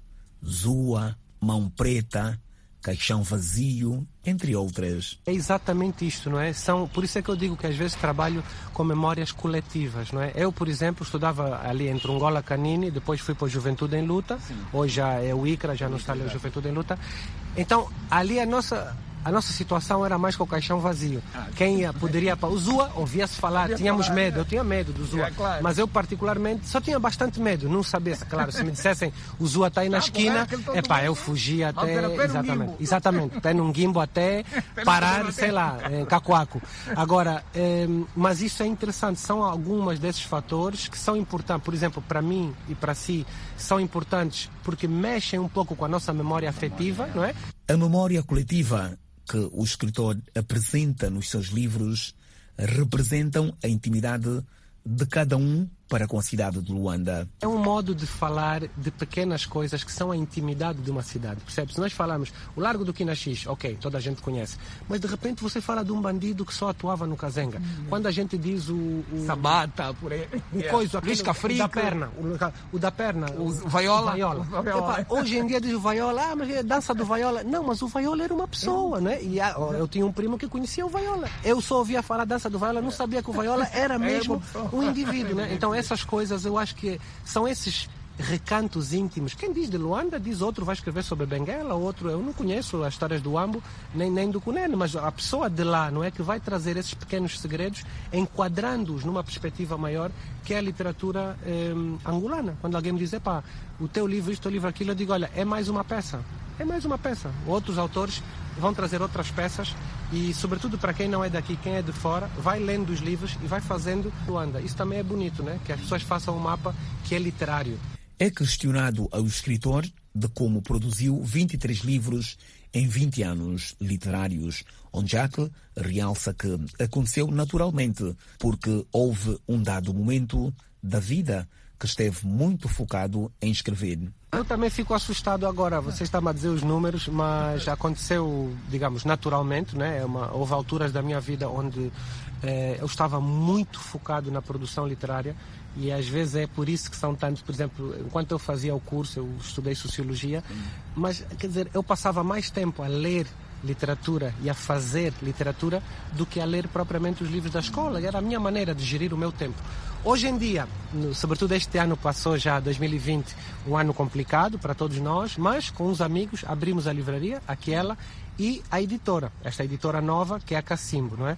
Zua, Mão Preta, Caixão Vazio, entre outras. É exatamente isto, não é? São, por isso é que eu digo que às vezes trabalho com memórias coletivas, não é? Eu, por exemplo, estudava ali entre Angola Canini, depois fui para o Juventude em Luta, sim, hoje já é o ICRA, já não está ali o Juventude em Luta. Então, ali a nossa... A nossa situação era mais com o Caixão Vazio. Quem ia, poderia para o Zua, ouvia-se falar, tínhamos medo, eu tinha medo do Zua, mas eu particularmente só tinha bastante medo, não sabia, claro, se me dissessem o Zua está aí na esquina, epá, eu fugia até, exatamente, exatamente, até num guimbo até parar, sei lá, em Cacoaco. Agora, mas isso é interessante, são algumas desses fatores que são importantes, por exemplo, para mim e para si, são importantes porque mexem um pouco com a nossa memória afetiva, não é? A memória coletiva que o escritor apresenta nos seus livros representam a intimidade de cada um para com a cidade de Luanda. É um modo de falar de pequenas coisas que são a intimidade de uma cidade, percebe? Se nós falamos o Largo do Quinaxis, ok, toda a gente conhece, mas de repente você fala de um bandido que só atuava no Kazenga. Hum. Quando a gente diz o... o Sabata, por aí. O yeah. coisa, Luís Cafrico. O da perna. O, o da perna. O Vaiola. O Vaiola. O Vaiola. Epa, hoje em dia diz o Vaiola, ah, mas é dança do Vaiola. Não, mas o Vaiola era uma pessoa, né? E a, eu tinha um primo que conhecia o Vaiola. Eu só ouvia falar dança do Vaiola, não sabia que o Vaiola era mesmo um indivíduo, né? Então essas coisas eu acho que são esses recantos íntimos. Quem diz de Luanda, diz outro, vai escrever sobre Benguela, outro, eu não conheço as histórias do Ambo, nem, nem do Cunene, mas a pessoa de lá, não é, que vai trazer esses pequenos segredos, enquadrando-os numa perspectiva maior, que é a literatura eh, angolana. Quando alguém me diz, epá, o teu livro, isto, o livro, aquilo, eu digo, olha, é mais uma peça. É mais uma peça. Outros autores vão trazer outras peças e, sobretudo para quem não é daqui, quem é de fora, vai lendo os livros e vai fazendo Luanda. Isso também é bonito, né? Que as pessoas façam um mapa que é literário. É questionado ao escritor de como produziu vinte e três livros em vinte anos literários, onde Jacques realça que aconteceu naturalmente, porque houve um dado momento da vida que esteve muito focado em escrever. Eu também fico assustado agora, você está-me a dizer os números, mas aconteceu, digamos, naturalmente, né? Uma, houve alturas da minha vida onde eh, eu estava muito focado na produção literária e às vezes é por isso que são tantos, por exemplo, enquanto eu fazia o curso, eu estudei Sociologia, mas, quer dizer, eu passava mais tempo a ler literatura e a fazer literatura do que a ler propriamente os livros da escola. Era a minha maneira de gerir o meu tempo. Hoje em dia, sobretudo este ano passou já, dois mil e vinte, um ano complicado para todos nós, mas com uns amigos abrimos a livraria, aquela, e a editora, esta editora nova que é a Cacimbo, não é?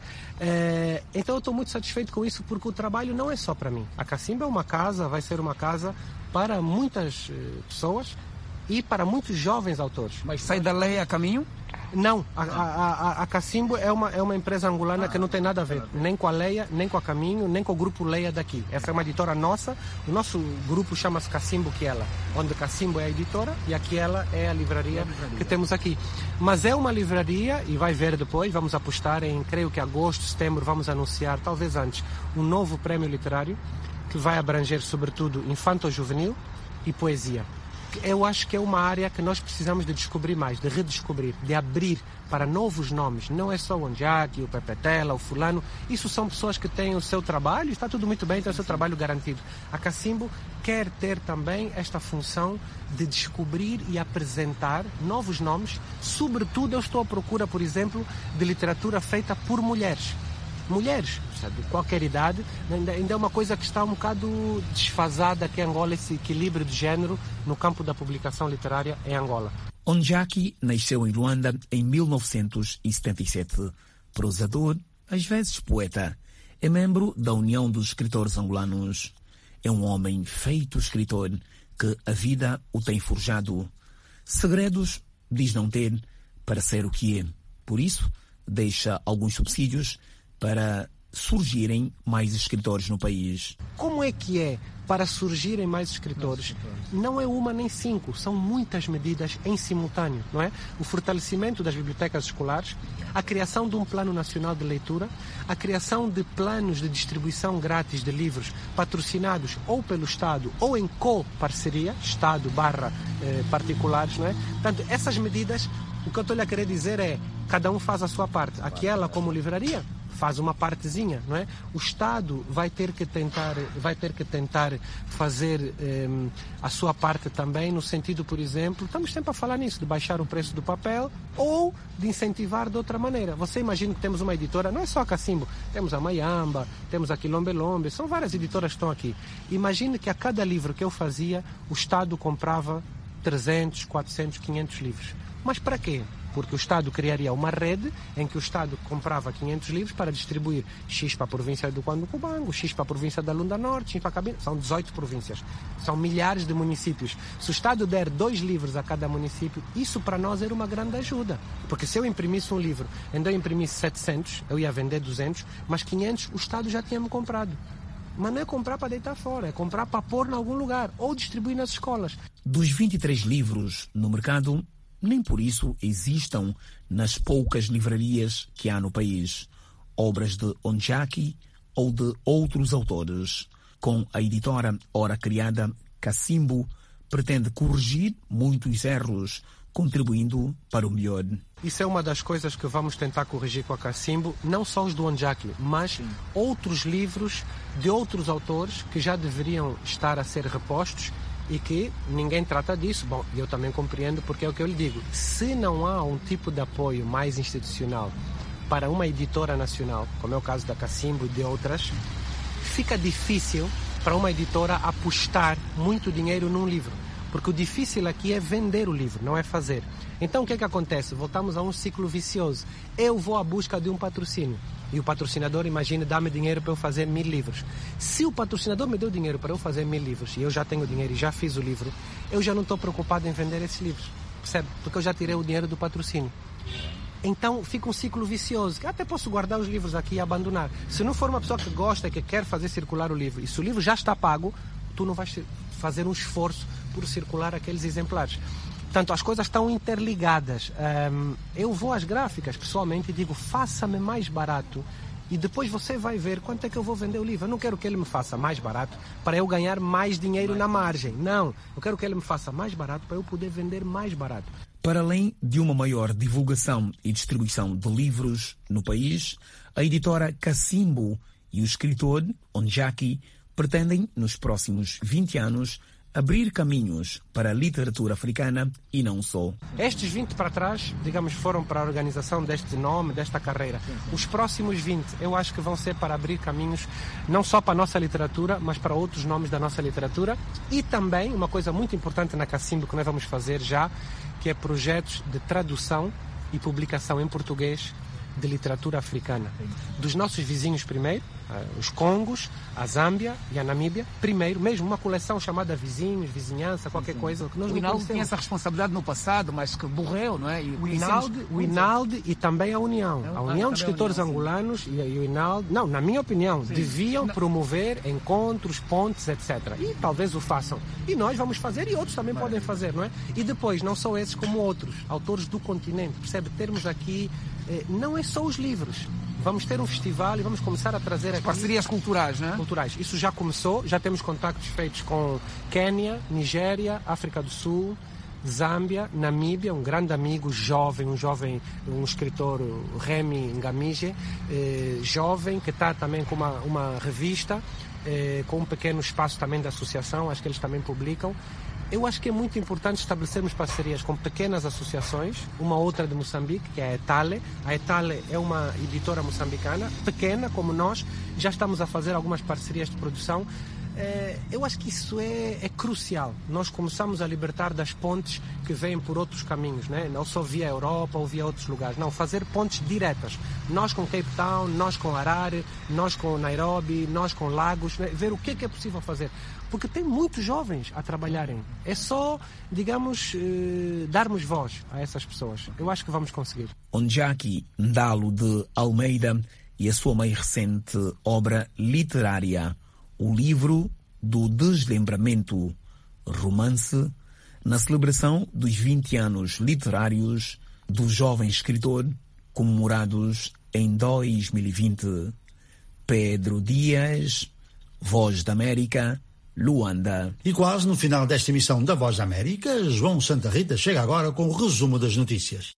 é então eu estou muito satisfeito com isso porque o trabalho não é só para mim. A Cacimbo é uma casa, vai ser uma casa para muitas pessoas e para muitos jovens autores. Mas sai da lei a caminho? Não, a, a, a, a Cacimbo é uma, é uma empresa angolana que não tem nada a ver, nem com a Leia, nem com a Caminho, nem com o grupo Leia daqui. Essa é uma editora nossa, o nosso grupo chama-se Cacimbo Quiela, onde Cacimbo é a editora e a Quiela é a livraria, a livraria que temos aqui. Mas é uma livraria, e vai ver depois, vamos apostar em, creio que agosto, setembro, vamos anunciar, talvez antes, um novo prémio literário que vai abranger sobretudo infanto-juvenil e poesia. Eu acho que é uma área que nós precisamos de descobrir mais, de redescobrir, de abrir para novos nomes. Não é só o Onjaki, o Pepetela, o fulano. Isso são pessoas que têm o seu trabalho, está tudo muito bem, tem o seu trabalho garantido. A Cacimbo quer ter também esta função de descobrir e apresentar novos nomes. Sobretudo, eu estou à procura, por exemplo, de literatura feita por mulheres. Mulheres, de qualquer idade, ainda, ainda é uma coisa que está um bocado desfasada aqui em Angola, esse equilíbrio de género no campo da publicação literária em Angola. Onjaki nasceu em Luanda em mil novecentos e setenta e sete. Prosador, às vezes poeta, é membro da União dos Escritores Angolanos. É um homem feito escritor que a vida o tem forjado. Segredos diz não ter para ser o que é. Por isso, deixa alguns subsídios para surgirem mais escritores no país. Como é que é para surgirem mais escritores? Não é uma nem cinco, são muitas medidas em simultâneo, não é? O fortalecimento das bibliotecas escolares, a criação de um plano nacional de leitura, a criação de planos de distribuição grátis de livros patrocinados ou pelo Estado ou em co-parceria, Estado barra eh, particulares, não é? Portanto, essas medidas, o que eu estou a querer dizer é, cada um faz a sua parte. Aquela como livraria faz uma partezinha, não é? O Estado vai ter que tentar, vai ter que tentar fazer eh, a sua parte também, no sentido, por exemplo, estamos sempre a falar nisso, de baixar o preço do papel ou de incentivar de outra maneira. Você imagina que temos uma editora, não é só a Cacimbo, temos a Mayamba, temos a Quilombelombe, são várias editoras que estão aqui. Imagine que a cada livro que eu fazia, o Estado comprava trezentos, quatrocentos, quinhentos livros. Mas para quê? Porque o Estado criaria uma rede em que o Estado comprava quinhentos livros para distribuir X para a província do Quando-Cubango, X para a província da Lunda Norte, X para a Cabina. São dezoito províncias. São milhares de municípios. Se o Estado der dois livros a cada município, isso para nós era uma grande ajuda. Porque se eu imprimisse um livro, ainda eu imprimisse setecentos, eu ia vender duzentos, mas quinhentos o Estado já tinha-me comprado. Mas não é comprar para deitar fora, é comprar para pôr em algum lugar ou distribuir nas escolas. Dos vinte e três livros no mercado, nem por isso existam nas poucas livrarias que há no país obras de Onjaki ou de outros autores. Com a editora ora criada, Cacimbo pretende corrigir muitos erros, contribuindo para o melhor. Isso é uma das coisas que vamos tentar corrigir com a Cacimbo, não só os do Onjaki, mas Sim. outros livros de outros autores que já deveriam estar a ser repostos e que ninguém trata disso. Bom, eu também compreendo, porque é o que eu lhe digo. Se não há um tipo de apoio mais institucional para uma editora nacional, como é o caso da Cacimbo e de outras, fica difícil para uma editora apostar muito dinheiro num livro. Porque o difícil aqui é vender o livro, não é fazer. Então o que é que acontece? Voltamos a um ciclo vicioso. Eu vou à busca de um patrocínio. E o patrocinador, imagina, dá-me dinheiro para eu fazer mil livros. Se o patrocinador me deu dinheiro para eu fazer mil livros, e eu já tenho dinheiro e já fiz o livro, eu já não estou preocupado em vender esses livros. Percebe? Porque eu já tirei o dinheiro do patrocínio. Então fica um ciclo vicioso, que até posso guardar os livros aqui e abandonar. Se não for uma pessoa que gosta, que quer fazer circular o livro, e se o livro já está pago, tu não vais fazer um esforço por circular aqueles exemplares. Portanto, as coisas estão interligadas. Um, eu vou às gráficas, pessoalmente, e digo, faça-me mais barato e depois você vai ver quanto é que eu vou vender o livro. Eu não quero que ele me faça mais barato para eu ganhar mais dinheiro na margem. Não, eu quero que ele me faça mais barato para eu poder vender mais barato. Para além de uma maior divulgação e distribuição de livros no país, a editora Cacimbo e o escritor Onjaki pretendem, nos próximos vinte anos, abrir caminhos para a literatura africana e não só. Estes vinte para trás, digamos, foram para a organização deste nome, desta carreira. Os próximos vinte, eu acho que vão ser para abrir caminhos não só para a nossa literatura, mas para outros nomes da nossa literatura. E também, uma coisa muito importante na Cacimbo que nós vamos fazer já, que é projetos de tradução e publicação em português de literatura africana. Dos nossos vizinhos primeiro, os Congos, a Zâmbia e a Namíbia, primeiro, mesmo uma coleção chamada Vizinhos, Vizinhança, qualquer coisa que nós o não Inaldi conhecemos. tinha essa responsabilidade no passado, mas que morreu, não é? E o Inaldi, o Inaldi e também a União. A União ah, dos Escritores a União, Angolanos e, e o Inaldi, não, na minha opinião, sim. deviam não. promover encontros, pontes, etcétera. E talvez o façam. E nós vamos fazer e outros também Maravilha. podem fazer, não é? E depois, não só esses como outros, autores do continente, percebe? Termos aqui, eh, não é só os livros. Vamos ter um festival e vamos começar a trazer aqui... Parcerias culturais, não é? Culturais. Isso já começou, já temos contactos feitos com Quênia, Nigéria, África do Sul, Zâmbia, Namíbia, um grande amigo, jovem, um jovem, um escritor, Remy Ngamije, eh, jovem, que está também com uma, uma revista, eh, com um pequeno espaço também da associação, acho que eles também publicam. Eu acho que é muito importante estabelecermos parcerias com pequenas associações, uma outra de Moçambique, que é a Etale. A Etale é uma editora moçambicana, pequena como nós, já estamos a fazer algumas parcerias de produção. Eu acho que isso é, é crucial. Nós começamos a libertar das pontes que vêm por outros caminhos, né? Não só via Europa ou via outros lugares. Não, fazer pontes diretas. Nós com Cape Town, nós com Harare, nós com Nairobi, nós com Lagos, né? Ver o que é que é possível fazer. Porque tem muitos jovens a trabalharem. É só, digamos, eh, darmos voz a essas pessoas. Eu acho que vamos conseguir. Onjaki Ndalo de Almeida e a sua mais recente obra literária, O Livro do Deslumbramento, romance, na celebração dos vinte anos literários do jovem escritor, comemorados em dois mil e vinte. Pedro Dias, Voz da América, Luanda. E quase no final desta emissão da Voz da América, João Santa Rita chega agora com o resumo das notícias.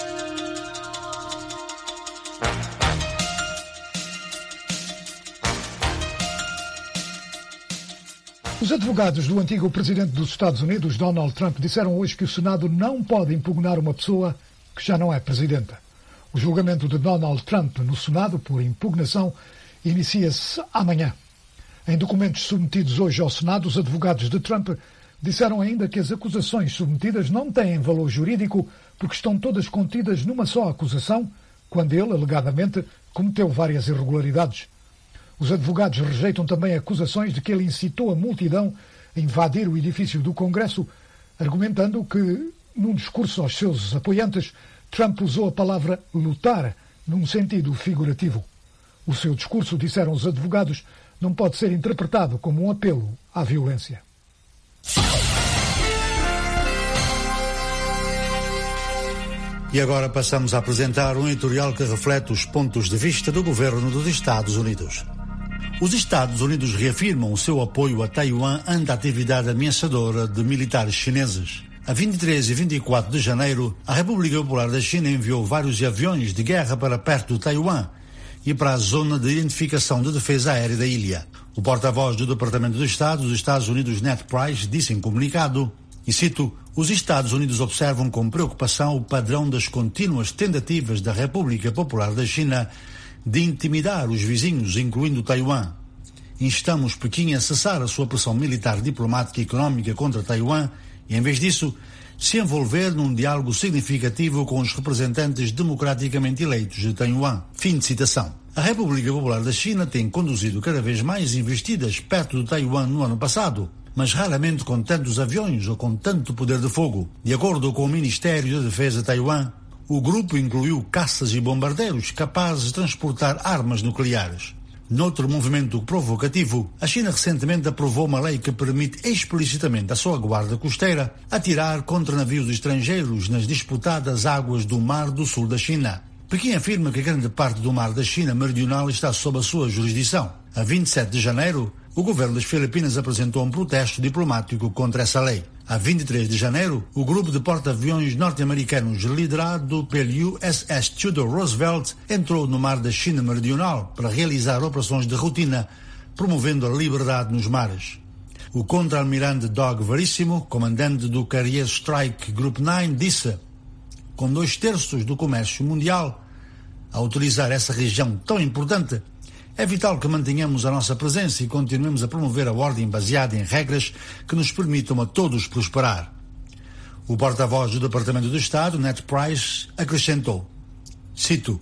Os advogados do antigo presidente dos Estados Unidos, Donald Trump, disseram hoje que o Senado não pode impugnar uma pessoa que já não é presidenta. O julgamento de Donald Trump no Senado por impugnação inicia-se amanhã. Em documentos submetidos hoje ao Senado, os advogados de Trump disseram ainda que as acusações submetidas não têm valor jurídico porque estão todas contidas numa só acusação, quando ele, alegadamente, cometeu várias irregularidades. Os advogados rejeitam também acusações de que ele incitou a multidão a invadir o edifício do Congresso, argumentando que, num discurso aos seus apoiantes, Trump usou a palavra lutar num sentido figurativo. O seu discurso, disseram os advogados, não pode ser interpretado como um apelo à violência. E agora passamos a apresentar um editorial que reflete os pontos de vista do governo dos Estados Unidos. Os Estados Unidos reafirmam o seu apoio a Taiwan ante a atividade ameaçadora de militares chineses. A vinte e três e vinte e quatro de janeiro, a República Popular da China enviou vários aviões de guerra para perto de Taiwan e para a zona de identificação de defesa aérea da ilha. O porta-voz do Departamento de Estado dos Estados Unidos, Ned Price, disse em comunicado, e cito, os Estados Unidos observam com preocupação o padrão das contínuas tentativas da República Popular da China de intimidar os vizinhos, incluindo Taiwan. Instamos Pequim a cessar a sua pressão militar, diplomática e económica contra Taiwan e, em vez disso, se envolver num diálogo significativo com os representantes democraticamente eleitos de Taiwan. Fim de citação. A República Popular da China tem conduzido cada vez mais investidas perto de Taiwan no ano passado, mas raramente com tantos aviões ou com tanto poder de fogo. De acordo com o Ministério da Defesa de Taiwan, o grupo incluiu caças e bombardeiros capazes de transportar armas nucleares. Noutro movimento provocativo, a China recentemente aprovou uma lei que permite explicitamente à sua guarda costeira atirar contra navios estrangeiros nas disputadas águas do Mar do Sul da China. Pequim afirma que grande parte do Mar da China Meridional está sob a sua jurisdição. A vinte e sete de janeiro, o governo das Filipinas apresentou um protesto diplomático contra essa lei. A vinte e três de janeiro, o grupo de porta-aviões norte-americanos liderado pelo U S S Theodore Roosevelt entrou no Mar da China Meridional para realizar operações de rotina, promovendo a liberdade nos mares. O contra-almirante Doug Verissimo, comandante do Carrier Strike Group nove, disse, com dois terços do comércio mundial a utilizar essa região tão importante, é vital que mantenhamos a nossa presença e continuemos a promover a ordem baseada em regras que nos permitam a todos prosperar. O porta-voz do Departamento de Estado, Ned Price, acrescentou, cito,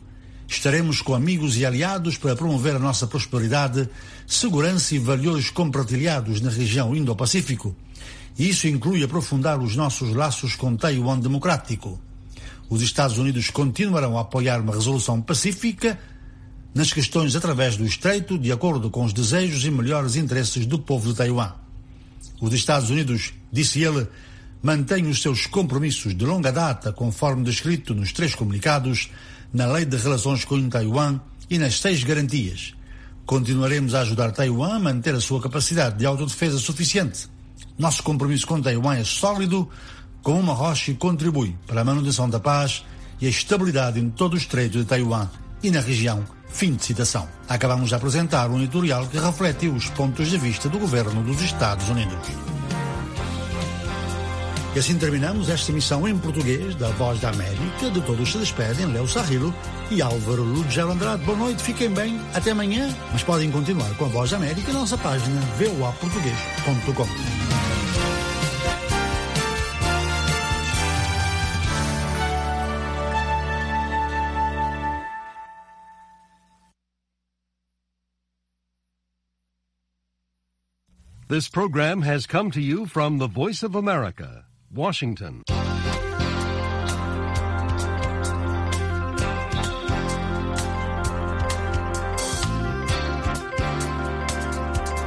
Estaremos com amigos e aliados para promover a nossa prosperidade, segurança e valores compartilhados na região Indo-Pacífico. Isso inclui aprofundar os nossos laços com Taiwan democrático. Os Estados Unidos continuarão a apoiar uma resolução pacífica nas questões através do Estreito, de acordo com os desejos e melhores interesses do povo de Taiwan. Os Estados Unidos, disse ele, mantêm os seus compromissos de longa data, conforme descrito nos três comunicados, na Lei de Relações com Taiwan e nas seis garantias. Continuaremos a ajudar Taiwan a manter a sua capacidade de autodefesa suficiente. Nosso compromisso com Taiwan é sólido, como uma rocha, e contribui para a manutenção da paz e a estabilidade em todo o Estreito de Taiwan e na região. Fim de citação. Acabamos de apresentar um editorial que reflete os pontos de vista do governo dos Estados Unidos. E assim terminamos esta emissão em português da Voz da América. De todos se despedem Léo Sarrilo e Álvaro Lugero Andrade. Boa noite, fiquem bem, até amanhã. Mas podem continuar com a Voz da América na nossa página v o a português ponto com. This program has come to you from the Voice of America, Washington.